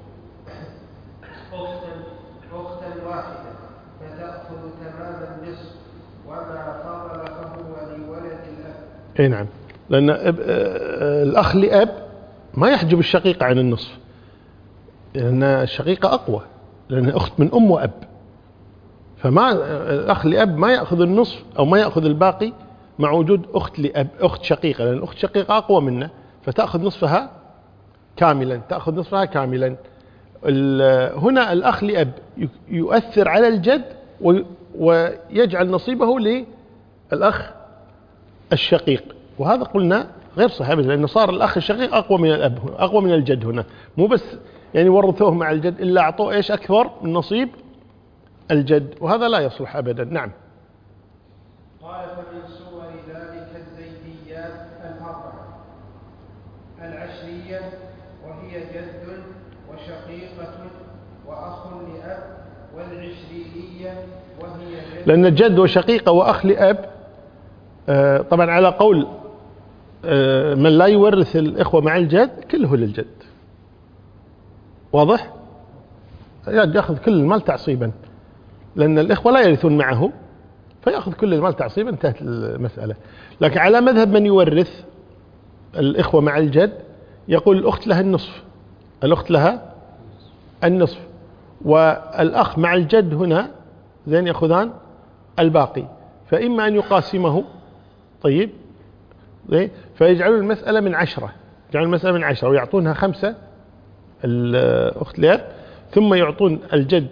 أختا واحدة فتأخذ تمام النصف، وما فضل فهو لولد الأب. اي نعم، لأن الأخ لأب ما يحجب الشقيقة عن النصف، لأن الشقيقة أقوى، لأن أخت من أم وأب، فما الأخ لأب ما يأخذ النصف أو ما يأخذ الباقي مع وجود أخت لأب، أخت شقيقة، لأن أخت شقيقة أقوى منه فتأخذ نصفها كاملا، تأخذ نصفها كاملا. هنا الأخ لأب يؤثر على الجد ويجعل نصيبه للأخ الشقيق، وهذا قلنا غير صحيح، لأنه صار الأخ الشقيق أقوى من الأب، أقوى من الجد هنا، مو بس يعني ورثوه مع الجد، إلا أعطوه إيش أكثر من نصيب الجد، وهذا لا يصلح أبدا. نعم. قال: فمن صور ذلك الزيديات الأربعة: العشرية وهي جد وشقيقة وأخ لأب، والعشرينية وهي جد. لأن الجد وشقيقة وأخ لأب طبعا على قول من لا يورث الإخوة مع الجد كله للجد، واضح؟ يأخذ كل المال تعصيبا، لأن الإخوة لا يرثون معه فيأخذ كل المال تعصيبا، انتهت المسألة. لكن على مذهب من يورث الإخوة مع الجد يقول الأخت لها النصف، الأخت لها النصف، والأخ مع الجد هنا زين يأخذان الباقي، فإما أن يقاسمه طيب فيجعلوا المسألة من 10، يجعلوا المسألة من 10 ويعطونها 5 الأخت لأب، ثم يعطون الجد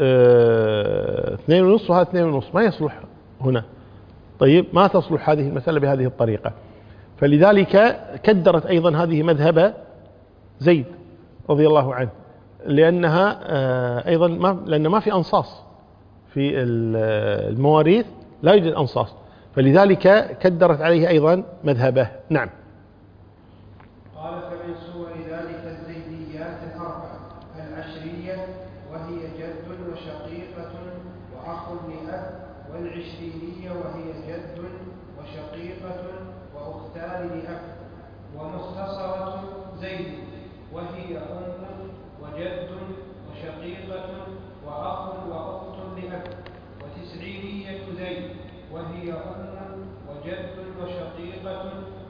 2.5 وهذا 2.5، ما يصلح هنا. طيب ما تصلح هذه المسألة بهذه الطريقة، فلذلك كدرت أيضا هذه مذهب زيد رضي الله عنه، لأنها أيضا لأن ما في أنصاص في المواريث، لا يوجد أنصاص، فلذلك كدرت عليه أيضا مذهبه. نعم. قال: فمن صور ذلك الزيديات الأربعة: العشرية وهي جد وشقيقة وأخ لأب، والعشرينية وهي جد وشقيقة وأختان لأب، ومختصرة زيد وهي أم وجد وشقيقة وأخ وأخت لأب، وتسعينية زيد وهي أم وجد وشقيقة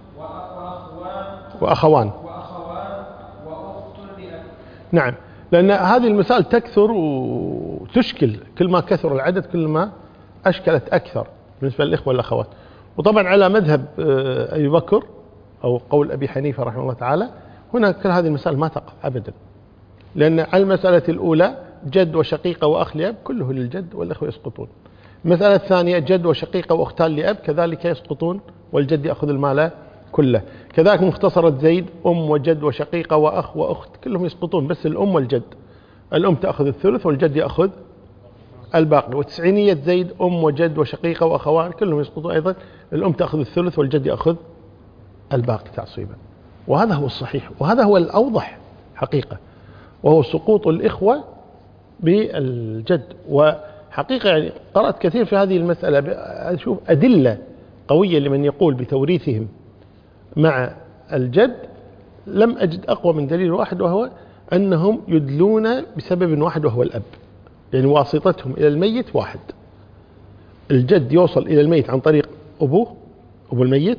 وأخوان وأخت لأب. نعم، لأن هذه المسائل تكثر وتشكل، كل ما كثر العدد كل ما أشكلت أكثر بالنسبة للإخوة والأخوات. وطبعا على مذهب أبي بكر أو قول أبي حنيفة رحمه الله تعالى، هنا كل هذه المسائل ما تقع أبدا، لأن على المسألة الأولى جد وشقيقة وأخ لأب كله للجد والإخوة يسقطون. المسألة الثانية جد وشقيقة وأختان لأب كذلك يسقطون والجد يأخذ المال كله. كذلك مختصرة زيد أم وجد وشقيقة وأخ وأخت كلهم يسقطون، بس الأم والجد، الأم تأخذ الثلث والجد يأخذ الباقي. وتسعينية زيد أم وجد وشقيقة وأخوان كلهم يسقطون أيضا، الأم تأخذ الثلث والجد يأخذ الباقي تعصيبا. وهذا هو الصحيح، وهذا هو الأوضح حقيقة، وهو سقوط الإخوة بالجد. وحقيقة يعني قرأت كثير في هذه المسألة، أشوف أدلة قوية لمن يقول بتوريثهم مع الجد، لم أجد أقوى من دليل واحد، وهو أنهم يدلون بسبب واحد وهو الأب، يعني واسطتهم إلى الميت واحد. الجد يوصل إلى الميت عن طريق أبوه، أبو الميت،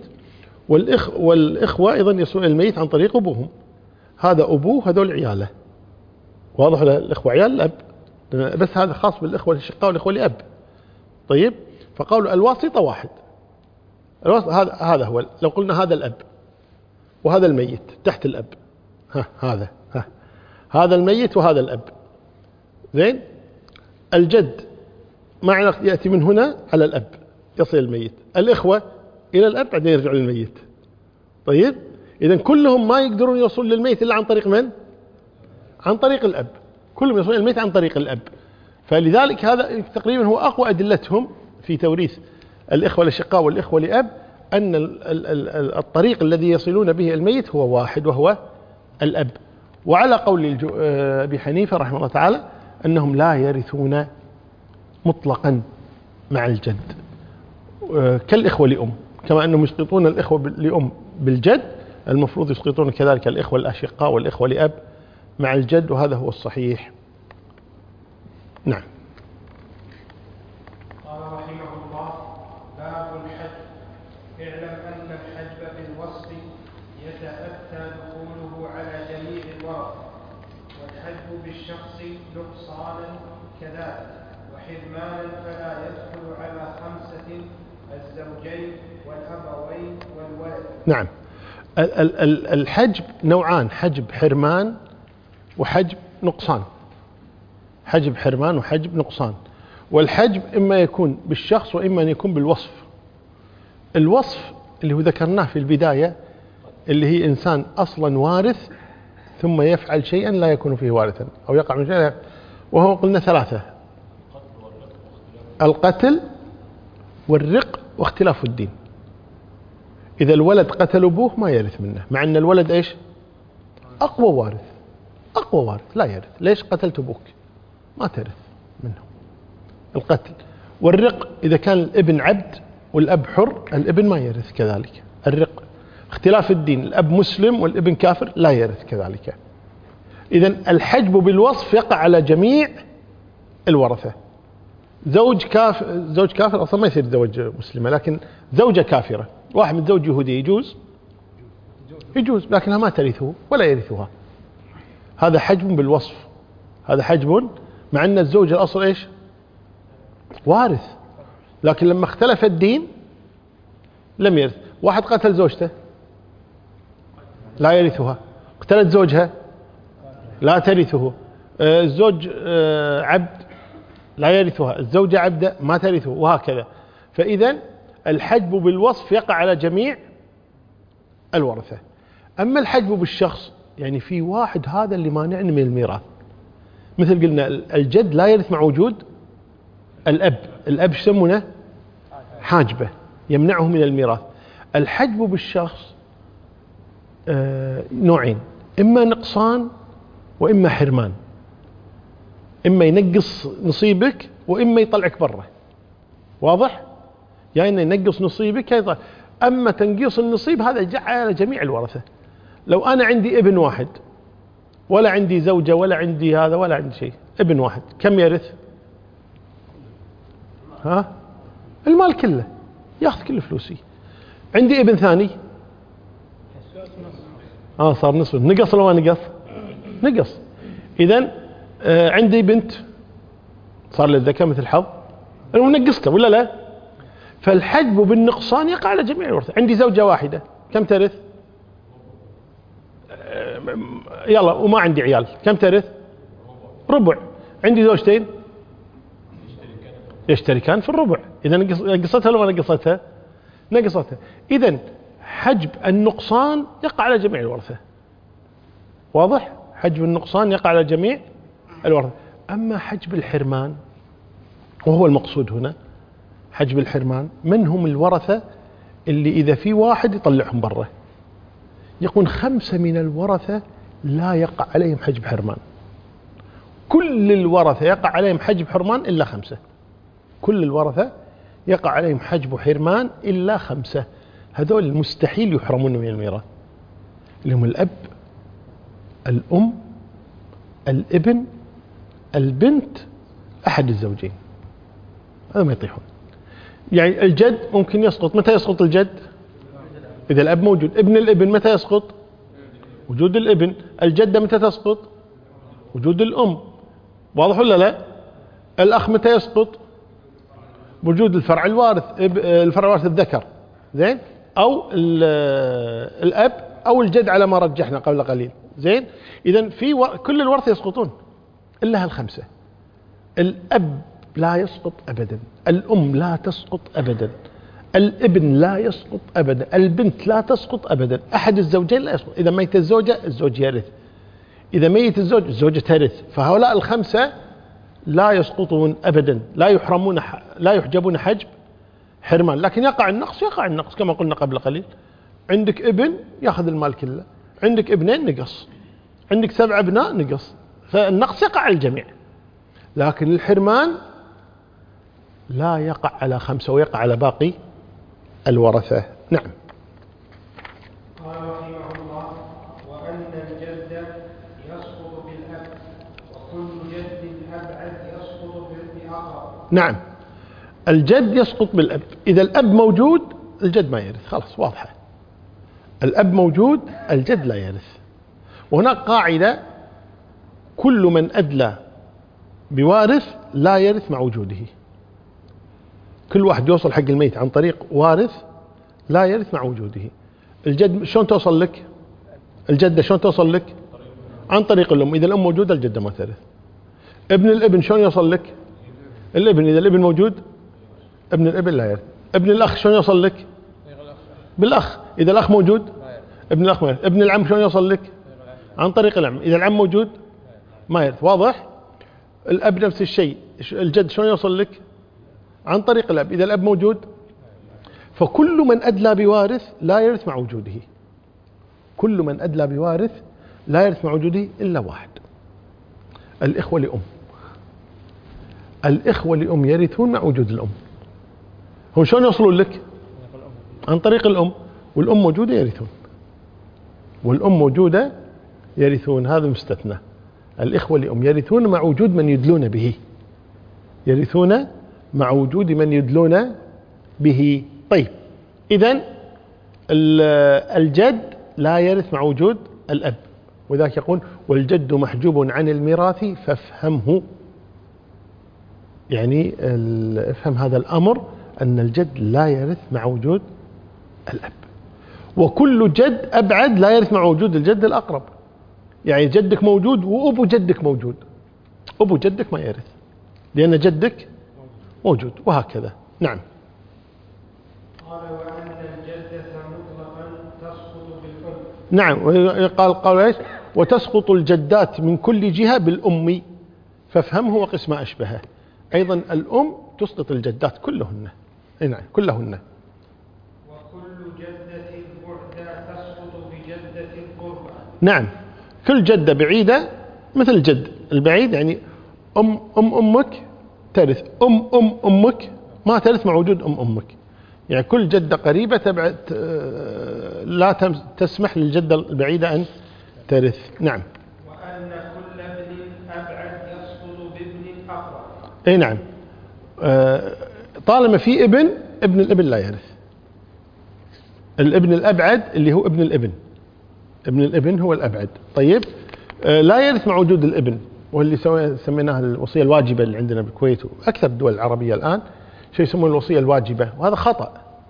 والإخوة أيضا يصلون إلى الميت عن طريق أبوهم، هذا أبوه هذول عياله، واضح الإخوة عيال الأب، بس هذا خاص بالإخوة الأشقاء والإخوة لأب. طيب، فقالوا الواسطة واحد، هذا هو. لو قلنا هذا الأب وهذا الميت تحت الأب، هذا الميت وهذا الأب، زين. الجد معنى يأتي من هنا على الأب يصل الميت، الإخوة إلى الأب بعدين يرجع للميت. طيب، إذن كلهم ما يقدرون يوصلون للميت إلا عن طريق من؟ عن طريق الأب. كلهم يوصلون للميت عن طريق الأب. فلذلك هذا تقريبا هو أقوى أدلتهم في توريث الإخوة الأشقاء والإخوة لأب، أن الطريق الذي يصلون به الميت هو واحد وهو الأب. وعلى قول أبي حنيفة رحمه الله تعالى أنهم لا يرثون مطلقا مع الجد كالإخوة لأم، كما أنهم يسقطون الإخوة لأم بالجد، المفروض يسقطون كذلك الإخوة الأشقاء والإخوة لأب مع الجد، وهذا هو الصحيح. نعم. قال رحمه الله: باب الحجب. اعلم أن الحجب بالوصف يتأتى دخوله على جميع الورث، والحجب بالشخص نقصانا كذلك، وحرمانا فلا يدخل على 5: الزوجين والأبوين والولد. نعم. الحجب نوعان: حجب حرمان وحجب نقصان. حجب حرمان وحجب نقصان. والحجب إما يكون بالشخص وإما أن يكون بالوصف. الوصف اللي هو ذكرناه في البداية، اللي هي إنسان أصلا وارث ثم يفعل شيئا لا يكون فيه وارثا أو يقع من شيء، وهو قلنا 3: القتل والرق واختلاف الدين. إذا الولد قتل أبوه ما يرث منه، مع أن الولد إيش؟ أقوى وارث، أقوى وارث، لا يرث. ليش؟ قتلت أبوك، ما ترث منه. القتل. والرق إذا كان الابن عبد والأب حر، الابن ما يرث كذلك. الرق. اختلاف الدين، الأب مسلم والابن كافر، لا يرث كذلك. إذن الحجب بالوصف يقع على جميع الورثة. زوج كافر أصلا ما يصير زوج مسلمة، لكن زوجة كافرة، واحد من زوج يهودي يجوز لكنها ما ترثه ولا يرثها. هذا حجب بالوصف، هذا حجب، مع أن الزوج الأصل إيش؟ وارث، لكن لما اختلف الدين لم يرث. واحد قتل زوجته لا يرثها، قتلت زوجها لا ترثه. الزوج عبد لا يرثها، الزوجة عبدة ما ترثه، وهكذا. فإذا الحجب بالوصف يقع على جميع الورثة. أما الحجب بالشخص، يعني في واحد هذا اللي مانعني من الميراث، مثل قلنا الجد لا يرث مع وجود الأب يسمونه حاجبة، يمنعه من الميراث. الحجب بالشخص نوعين: إما نقصان وإما حرمان. إما ينقص نصيبك وإما يطلعك برا. واضح؟ يعني ينقص نصيبك يطلع. أما تنقيص النصيب هذا جاء على جميع الورثة. لو أنا عندي ابن واحد ولا عندي زوجة ولا عندي هذا ولا عندي شيء، ابن واحد، كم يرث؟ المال كله، ياخذ كل فلوسي. عندي ابن ثاني صار نصف. نقص ولا ما نقص؟ نقص. إذن عندي بنت صار للذكر مثل حظ، أنا نقصته ولا لا؟ فالحجب بالنقصان يقع على جميع الورثة. عندي زوجة واحدة، كم ترث؟ يلا، وما عندي عيال، كم ترث؟ ربع. عندي زوجتين يشتركان في الربع. إذا نقصتها ولا ما نقصتها؟ نقصتها. إذن حجب النقصان يقع على جميع الورثة. واضح؟ حجب النقصان يقع على جميع الورثة. أما حجب الحرمان وهو المقصود هنا، حجب الحرمان، من هم الورثة اللي إذا في واحد يطلعهم برا؟ يكون 5 من الورثة لا يقع عليهم حجب حرمان. كل الورثة يقع عليهم حجب حرمان إلا 5. كل الورثة يقع عليهم حجب حرمان إلا 5. هذول المستحيل يحرمون من الميراث، اللي هم الأب، الأم، الابن، البنت، أحد الزوجين. هذا ما يطيحون. يعني الجد ممكن يسقط. متى يسقط الجد؟ إذا الأب موجود. ابن الابن متى يسقط؟ وجود الابن. الجدة متى تسقط؟ وجود الأم. واضح ولا لا؟ الأخ متى يسقط؟ وجود الفرع الوارث، الفرع الوارث الذكر، زين، أو الأب أو الجد على ما رجحنا قبل قليل، زين. إذن في كل الورثة يسقطون إلا هالخمسة. الأب لا يسقط أبدا، الأم لا تسقط أبدا، الابن لا يسقط أبدا، البنت لا تسقط أبدا، أحد الزوجين لا يسقط. إذا ميت الزوجة الزوج يرث، إذا ميت الزوج الزوجة ترث. فهؤلاء الخمسة لا يسقطون أبدا، لا يحرمون، لا يحجبون حجب حرمان. لكن يقع النقص، يقع النقص كما قلنا قبل قليل. عندك ابن يأخذ المال كله، عندك ابنين نقص، عندك 7 أبناء نقص، فالنقص يقع على الجميع. لكن الحرمان لا يقع على 5 ويقع على باقي الورثة. نعم. قال رحمه الله: وأن الجد يسقط بالأب، وكل جد أبعد يسقط بالأقرب. نعم، الجد يسقط بالأب. إذا الأب موجود الجد ما يرث، خلاص واضحة. الأب موجود الجد لا يرث. وهناك قاعدة: كل من أدلى بوارث لا يرث مع وجوده. كل واحد يوصل حق الميت عن طريق وارث لا يرث مع وجوده. الجد شلون توصل لك؟ الجدة شلون توصل لك؟ عن طريق الأم. إذا الأم موجودة الجدة ما ترث. ابن الابن شلون يوصل لك؟ الابن إذا الابن موجود ابن الابن لا يرث. ابن الأخ شلون يوصل لك؟ بالأخ. إذا الأخ موجود ابن الأخ ما يرث. ابن العم شلون يوصل لك؟ عن طريق العم. إذا العم موجود ما يرث. واضح؟ الأب نفس الشيء. الجد شلون يوصل لك؟ عن طريق الأب. إذا الأب موجود. فكل من أدلى بوارث لا يرث مع وجوده. كل من أدلى بوارث لا يرث مع وجوده إلا واحد: الإخوة لأم. الإخوة لأم يرثون مع وجود الأم. هم شلون يوصلون لك؟ عن طريق الأم. والأم موجودة يرثون، والأم موجودة يرثون، هذا مستثنى. الإخوة لأم يرثون مع وجود من يدلون به، يرثون مع وجود من يدلون به. طيب، إذن الجد لا يرث مع وجود الأب، وذاك يقول: والجد محجوب عن الميراث فافهمه. يعني افهم هذا الأمر، أن الجد لا يرث مع وجود الأب. وكل جد أبعد لا يرث مع وجود الجد الأقرب. يعني جدك موجود وأبو جدك موجود، أبو جدك ما يرث لأن جدك موجود، وهكذا. نعم. قال: وأن الجدة مطلقا تسقط بالأم. نعم، قال ايش؟ وتسقط الجدات من كل جهة بالأم فافهمه وقس ما أشبهه. أيضا الأم تسقط الجدات كلهن. نعم، كلهن. وكل جدة بعدى تسقط بجدة القربى. نعم، كل جدة بعيدة مثل الجد البعيد. يعني أمك ترث، أمك ما ترث مع وجود أمك. يعني كل جدة قريبة تبعد لا تسمح للجدة البعيدة أن ترث. نعم. وأن كل ابن أبعد يسقط بابن أقرب. أي نعم، طالما في ابن الابن لا يرث. الابن الأبعد اللي هو ابن الابن، ابن الابن هو الأبعد. طيب، لا يرث مع وجود الابن، واللي سميناها الوصية الواجبة اللي عندنا بالكويت وأكثر الدول العربية الآن، شيء يسمونه الوصية الواجبة، وهذا خطأ.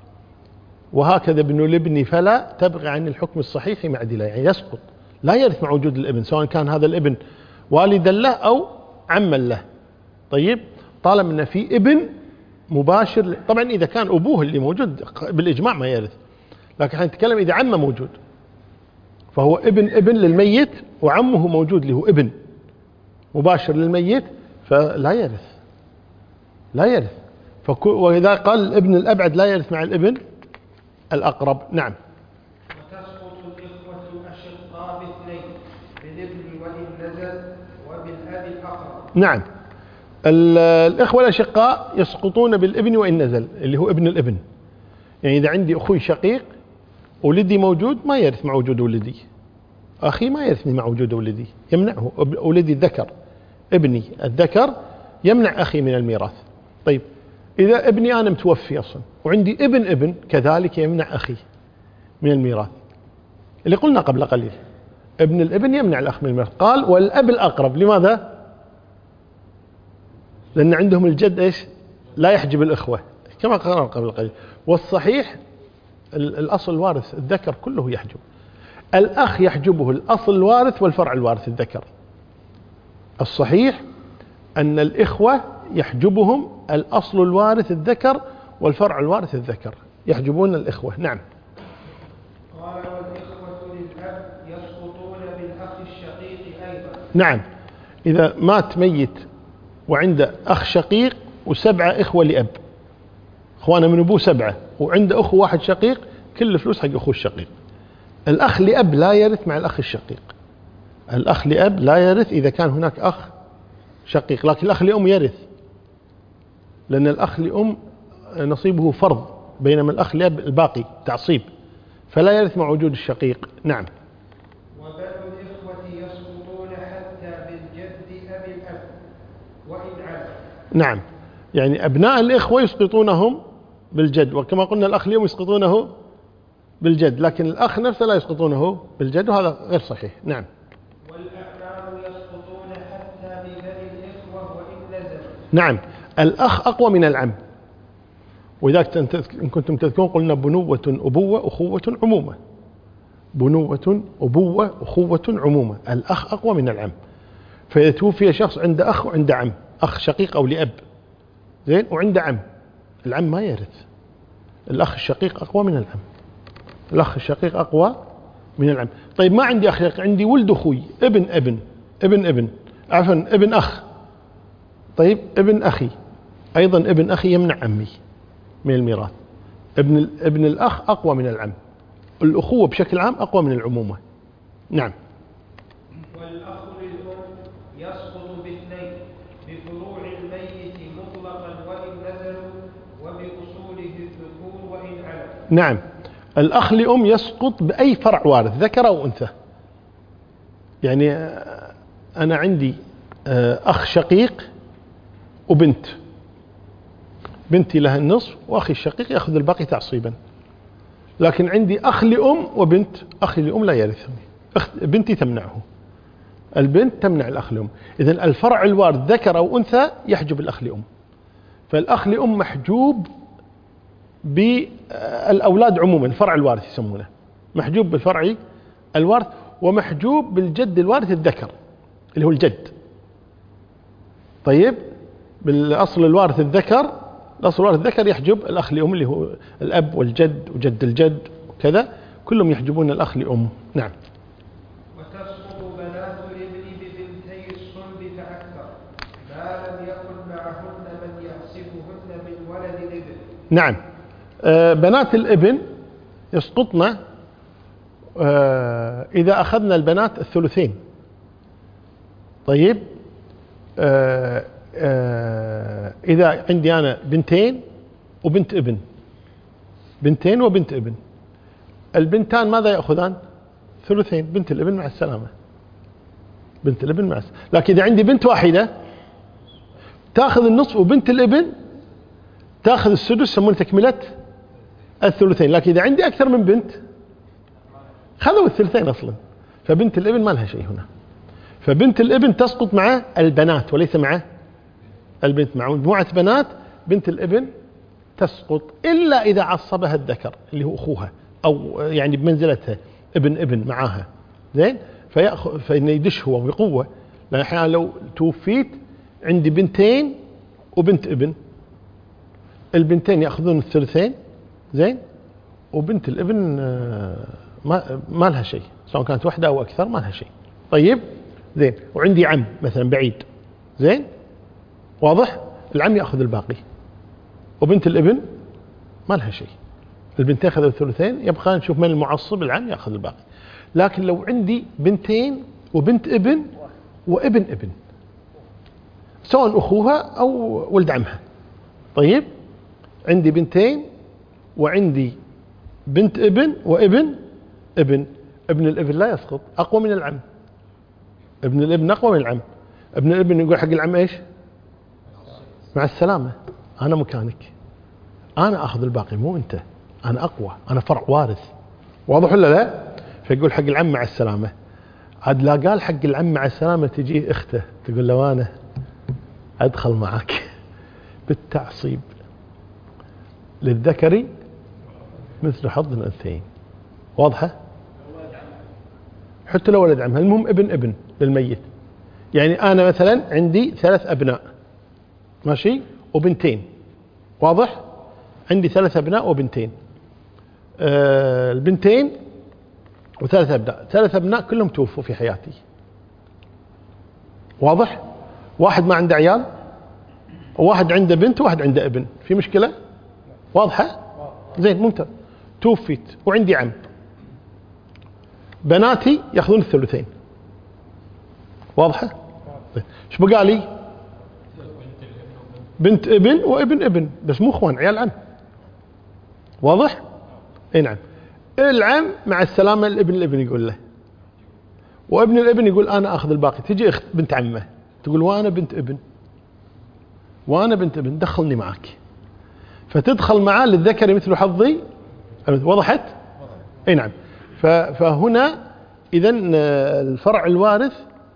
وهكذا ابن الابن فلا تبغي عن الحكم الصحيح معدلا. يعني يسقط، لا يرث مع وجود الابن، سواء كان هذا الابن والدا له أو عما له. طيب، طالما أن في ابن مباشر. طبعا إذا كان أبوه اللي موجود بالإجماع ما يرث، لكن حنتكلم إذا عمه موجود، فهو ابن للميت وعمه موجود اللي هو ابن مباشر للميت، فلا يرث، لا يرث. وإذا قال الابن الأبعد لا يرث مع الابن الأقرب. نعم. وتسقط الإخوة الأشقاء باثنين: بالابن وإن نزل، وبالأب الأقرب. نعم، الإخوة الأشقاء يسقطون بالابن وإن نزل، اللي هو ابن الابن. يعني إذا عندي أخوي شقيق ولدي موجود ما يرث مع وجود ولدي، أخي ما يرثني مع وجود ولدي، يمنعه. ولدي الذكر، ابني الذكر يمنع أخي من الميراث. طيب، إذا ابني أنا متوفي أصلا وعندي ابن كذلك يمنع أخي من الميراث، اللي قلنا قبل قليل. ابن الابن يمنع الأخ من الميراث. قال والأب الأقرب. لماذا؟ لأن عندهم الجد إيش؟ لا يحجب الإخوة كما قرر قبل قليل. والصحيح الأصل الوارث الذكر كله يحجب. الأخ يحجبه الأصل الوارث والفرع الوارث الذكر. الصحيح أن الإخوة يحجبهم الأصل الوارث الذكر والفرع الوارث الذكر، يحجبون الإخوة. نعم. قال والإخوة للأب يسقطون بالأخ الشقيق أيضا. نعم، إذا مات ميت وعنده أخ شقيق وسبعة إخوة لأب، إخوانا من أبوه سبعة، وعنده أخو واحد شقيق، كل فلوس حق أخوه الشقيق. الأخ لأب لا يرث مع الأخ الشقيق. الأخ لأب لا يرث إذا كان هناك أخ شقيق، لكن الأخ لأم يرث، لأن الأخ لأم نصيبه فرض، بينما الأخ لأب الباقي تعصيب، فلا يرث مع وجود الشقيق. نعم. وبنو الإخوة يسقطون حتى بالجد أبي الأب وإن علا. نعم، يعني أبناء الإخوة يسقطونهم بالجد، وكما قلنا الأخ لأم يسقطونه بالجد، لكن الأخ نفسه لا يسقطونه بالجد، وهذا غير صحيح. نعم. والأعمام يسقطون حتى ببني الإخوة وإن نزلوا. نعم، الأخ أقوى من العم، وإذا إن كنتم تذكرون قلنا بنوة أبوة أخوة عمومة. بنوة أبوة أخوة عمومة. الأخ أقوى من العم، فإذا توفي شخص عنده أخ وعنده عم، أخ شقيق أو لأب، زين، وعنده عم، العم ما يرث. الأخ الشقيق أقوى من العم. الأخ الشقيق أقوى من العم. طيب ما عندي أخ شقيق، عندي ولد أخوي، ابن أخ. طيب ابن أخي أيضا، ابن أخي يمنع عمي من الميراث. ابن الأخ أقوى من العم. الأخوة بشكل عام أقوى من العمومة. نعم. والأخ للأم يسقط باثنين، بفروع الميت مطلقا وإن نزلوا، وبأصوله الذكور وإن علوا. نعم، الأخ لأم يسقط بأي فرع وارث ذكر أو أنثى. يعني أنا عندي أخ شقيق وبنت، بنتي لها النصف وأخي الشقيق يأخذ الباقي تعصيبا، لكن عندي أخ لأم وبنت، أخي لأم لا يرثني، بنتي تمنعه، البنت تمنع الأخ لأم. إذن الفرع الوارث ذكر أو أنثى يحجب الأخ لأم، فالأخ لأم محجوب بالأولاد عموما، الفرع الوارث يسمونه، محجوب بالفرع الوارث، ومحجوب بالجد الوارث الذكر اللي هو الجد. طيب بالأصل الوارث الذكر، الأصل الوارث الذكر يحجب الأخ لأم اللي هو الأب والجد وجد الجد وكذا، كلهم يحجبون الأخ لأم. نعم. وتسقط بنات الابن ببنتي الصلب فأكثر، ما لم يكن معهن من يحسبهن من ولد الابن. نعم، بنات الابن يسقطن إذا أخذنا البنات الثلثين. طيب إذا عندي أنا بنتين وبنت ابن، بنتين وبنت ابن، البنتان ماذا يأخذان؟ ثلثين. بنت الابن مع السلامة، بنت الابن مع السلامة. لكن إذا عندي بنت واحدة تأخذ النصف، وبنت الابن تأخذ السدس، يسمونه تكملة الثلثين. لكن إذا عندي أكثر من بنت خذوا الثلثين أصلا، فبنت الابن ما لها شيء هنا. فبنت الابن تسقط مع البنات وليس مع البنت. مع مجموعة بنات بنت الابن تسقط، إلا إذا عصبها الذكر اللي هو أخوها، أو يعني بمنزلتها ابن معاها، زين، فإنه يدش هو بقوة. لأن أحيانا لو توفيت عندي بنتين وبنت ابن، البنتين يأخذون الثلثين، زين، وبنت الابن ما لها شيء، سواء كانت واحدة أو أكثر ما لها شيء. طيب زين، وعندي عم مثلا بعيد، زين، واضح، العم يأخذ الباقي، وبنت الابن ما لها شيء، البنتين أخذوا الثلثين، يبقى نشوف من المعصب، العم يأخذ الباقي. لكن لو عندي بنتين وبنت ابن وابن ابن، سواء أخوها أو ولد عمها، طيب عندي بنتين وعندي بنت ابن وابن ابن، ابن الابن لا يسقط، أقوى من العم، ابن الابن أقوى من العم. ابن الابن يقول حق العم إيش؟ مع السلامة، أنا مكانك، أنا أخذ الباقي مو أنت، أنا أقوى، أنا فرع وارث، واضح ولا لا؟ فيقول حق العم مع السلامة. عاد لا قال حق العم مع السلامة تجيه اخته تقول له وانا ادخل معك بالتعصيب للذكر مثل حظ الانثيين. واضحة؟ حتى لو ولد عمها، المهم ابن للميت. يعني انا مثلا عندي 3 ابناء ماشي وبنتين، واضح؟ عندي 3 ابناء وبنتين، البنتين و3 ابناء، 3 ابناء كلهم توفوا في حياتي، واضح؟ واحد ما عنده عيال، وواحد عنده بنت، وواحد عنده ابن. في مشكلة؟ واضحة؟ زين ممتاز. توفيت وعندي عم، بناتي ياخذون الثلثين، واضحة؟ ايش بقى لي؟ بنت ابن وابن ابن، بس مو اخوان، عيال عم. واضح؟ اي نعم. العم مع السلامة الابن يقول له، وابن الابن يقول انا اخذ الباقي. تجي اخت بنت عمه تقول وانا بنت ابن دخلني معك، فتدخل معاه للذكر مثل حظي. وضحت؟ اي نعم. فهنا اذن الفرع الوارث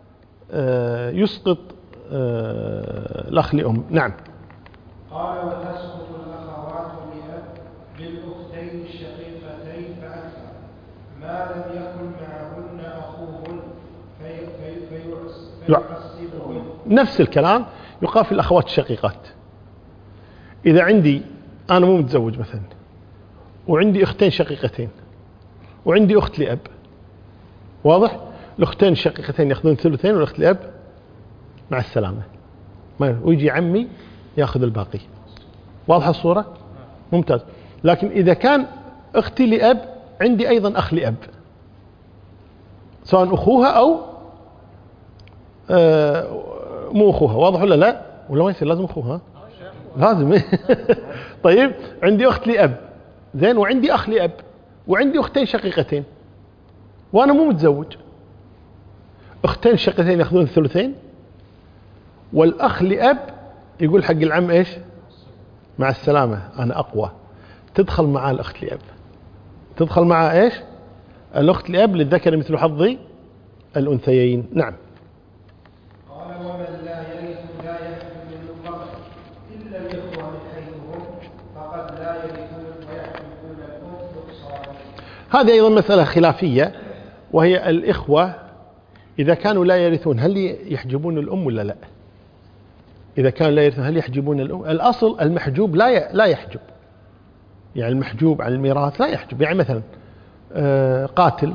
يسقط الاخ لأم. نعم. قال وتسقط الاخوات بالاختين الشقيقتين فاكثر ما لم يكن معهن اخوهن فيعصبهن. نفس الكلام يقال في الاخوات الشقيقات. اذا عندي انا مو متزوج مثلا، وعندي اختين شقيقتين، وعندي اخت لأب، واضح؟ الاختين الشقيقتين ياخذون ثلثين، والاخت لأب مع السلامة، ويجي عمي ياخذ الباقي. واضحة الصورة؟ ممتاز. لكن إذا كان أختي لأب عندي أيضا أخ لأب، سواء أخوها أو مو أخوها، واضح ولا لا؟ ولا ما يصير لازم أخوها؟ لازم. طيب عندي أخت لأب، زين، وعندي أخ لأب، وعندي أختين شقيقتين، وأنا مو متزوج. أختين شقيقتين يأخذون الثلثين، والأخ لأب يقول حق العم إيش؟ مع السلامة أنا أقوى. تدخل معاه الأخت لأب، تدخل معاه إيش؟ الأخت لأب للذكر مثل حظ الأنثيين. نعم. قال ومن لا يرث من القبر إلا الإخوة من حيث هم فقد لا يرثون ويحجبون الأم نقصان. هذه أيضا مسألة خلافية، وهي الإخوة إذا كانوا لا يرثون هل يحجبون الأم ولا لا؟ إذا كانوا لا يرثون هل يحجبون الأم؟ الأصل المحجوب لا يحجب، يعني المحجوب عن الميراث لا يحجب. يعني مثلا قاتل،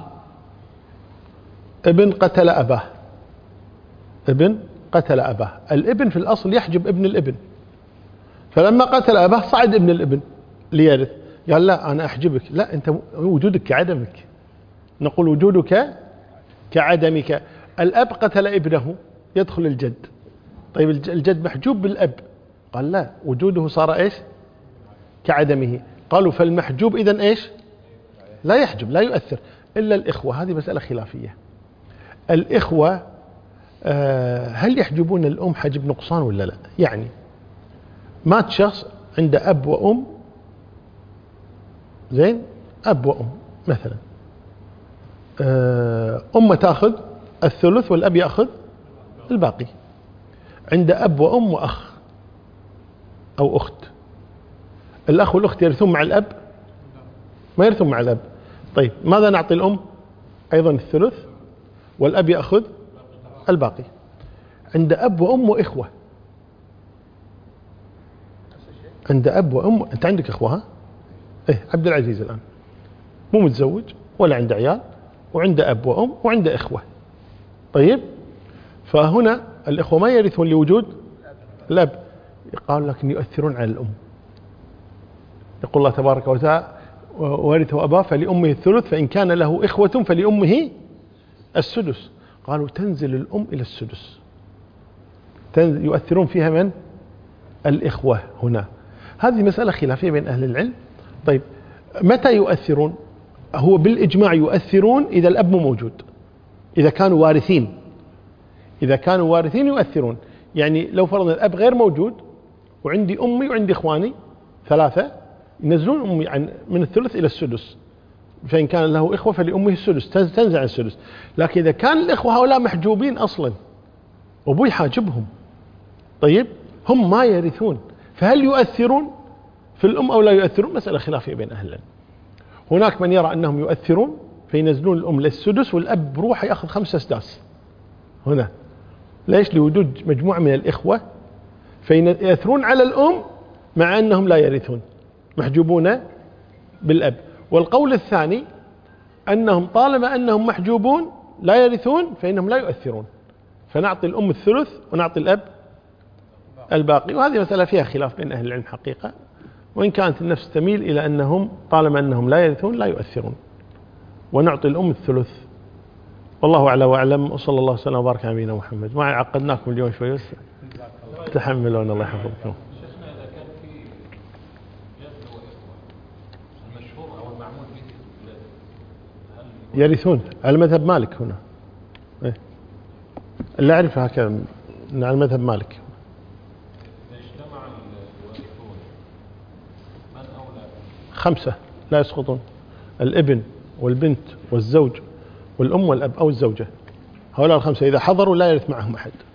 ابن قتل أباه، الابن في الأصل يحجب ابن الابن، فلما قتل أباه صعد ابن الابن ليرث، قال لا أنا أحجبك. لا، أنت وجودك كعدمك، نقول وجودك كعدمك. الأب قتل ابنه يدخل الجد، طيب الجد محجوب بالأب، قال لا، وجوده صار إيش؟ كعدمه. قالوا فالمحجوب إذن إيش؟ لا يحجب، لا يؤثر. إلا الإخوة، هذه مسألة خلافية. الإخوة هل يحجبون الأم حجب نقصان ولا لا؟ يعني مات شخص عنده أب وأم، زين، أب وأم مثلا، أم تأخذ الثلث والأب يأخذ الباقي. عنده أب وأم وأخ أو أخت، الأخ والأخت يرثون مع الأب؟ ما يرثون مع الأب. طيب ماذا نعطي الأم؟ أيضا الثلث، والأب يأخذ الباقي. عنده أب وأم وإخوة، عنده أب وأم. أنت عندك إخوة؟ ها؟ إيه، عبد العزيز الآن مو متزوج ولا عنده عيال، وعنده أب وأم وعنده إخوة. طيب فهنا الإخوة ما يرثون لوجود الأب، قال لكن يؤثرون على الأم. يقول الله تبارك وتعالى وارثه أباه فلأمه الثلث فإن كان له إخوة فلأمه السدس. قالوا تنزل الأم إلى السدس، يؤثرون فيها من؟ الإخوة. هنا هذه مسألة خلافية بين أهل العلم. طيب متى يؤثرون؟ هو بالإجماع يؤثرون إذا الأب مو موجود، إذا كانوا وارثين. إذا كانوا وارثين يؤثرون. يعني لو فرضنا الأب غير موجود وعندي أمي وعندي إخواني 3، ينزلون أمي من الثلث إلى السدس، فإن كان له إخوة فلأمه السدس، تنزع السدس. لكن إذا كان الإخوة هؤلاء محجوبين أصلا وأبوي حاجبهم، طيب هم ما يرثون، فهل يؤثرون في الأم أو لا يؤثرون؟ مسألة خلافية بين أهل العلم. هناك من يرى أنهم يؤثرون فينزلون الأم للسدس والأب بروحه يأخذ 5 أسداس هنا. ليش؟ لوجود مجموعة من الإخوة فيأثرون على الأم مع أنهم لا يرثون، محجوبون بالأب. والقول الثاني أنهم طالما أنهم محجوبون لا يرثون فإنهم لا يؤثرون، فنعطي الأم الثلث ونعطي الأب الباقي. وهذه مسألة فيها خلاف بين أهل العلم حقيقة، وإن كانت النفس تميل إلى أنهم طالما أنهم لا يرثون لا يؤثرون، ونعطي الأم الثلث. والله أعلى وأعلم، وصلى الله وسلم وبارك على نبينا محمد. ما عقدناكم اليوم شوي، بس تحملون الله يحفظكم. شيخنا إذا كان في جد وإخوة المشهور أو المعمول به يرثون على مذهب مالك هنا، إيه؟ اللي أعرف هكذا على مذهب مالك. إذا اجتمع الوارثون من أولى؟ 5 لا يسقطون: الابن والبنت والزوج والأم والأب أو الزوجة. هؤلاء 5 إذا حضروا لا يرث معهم أحد.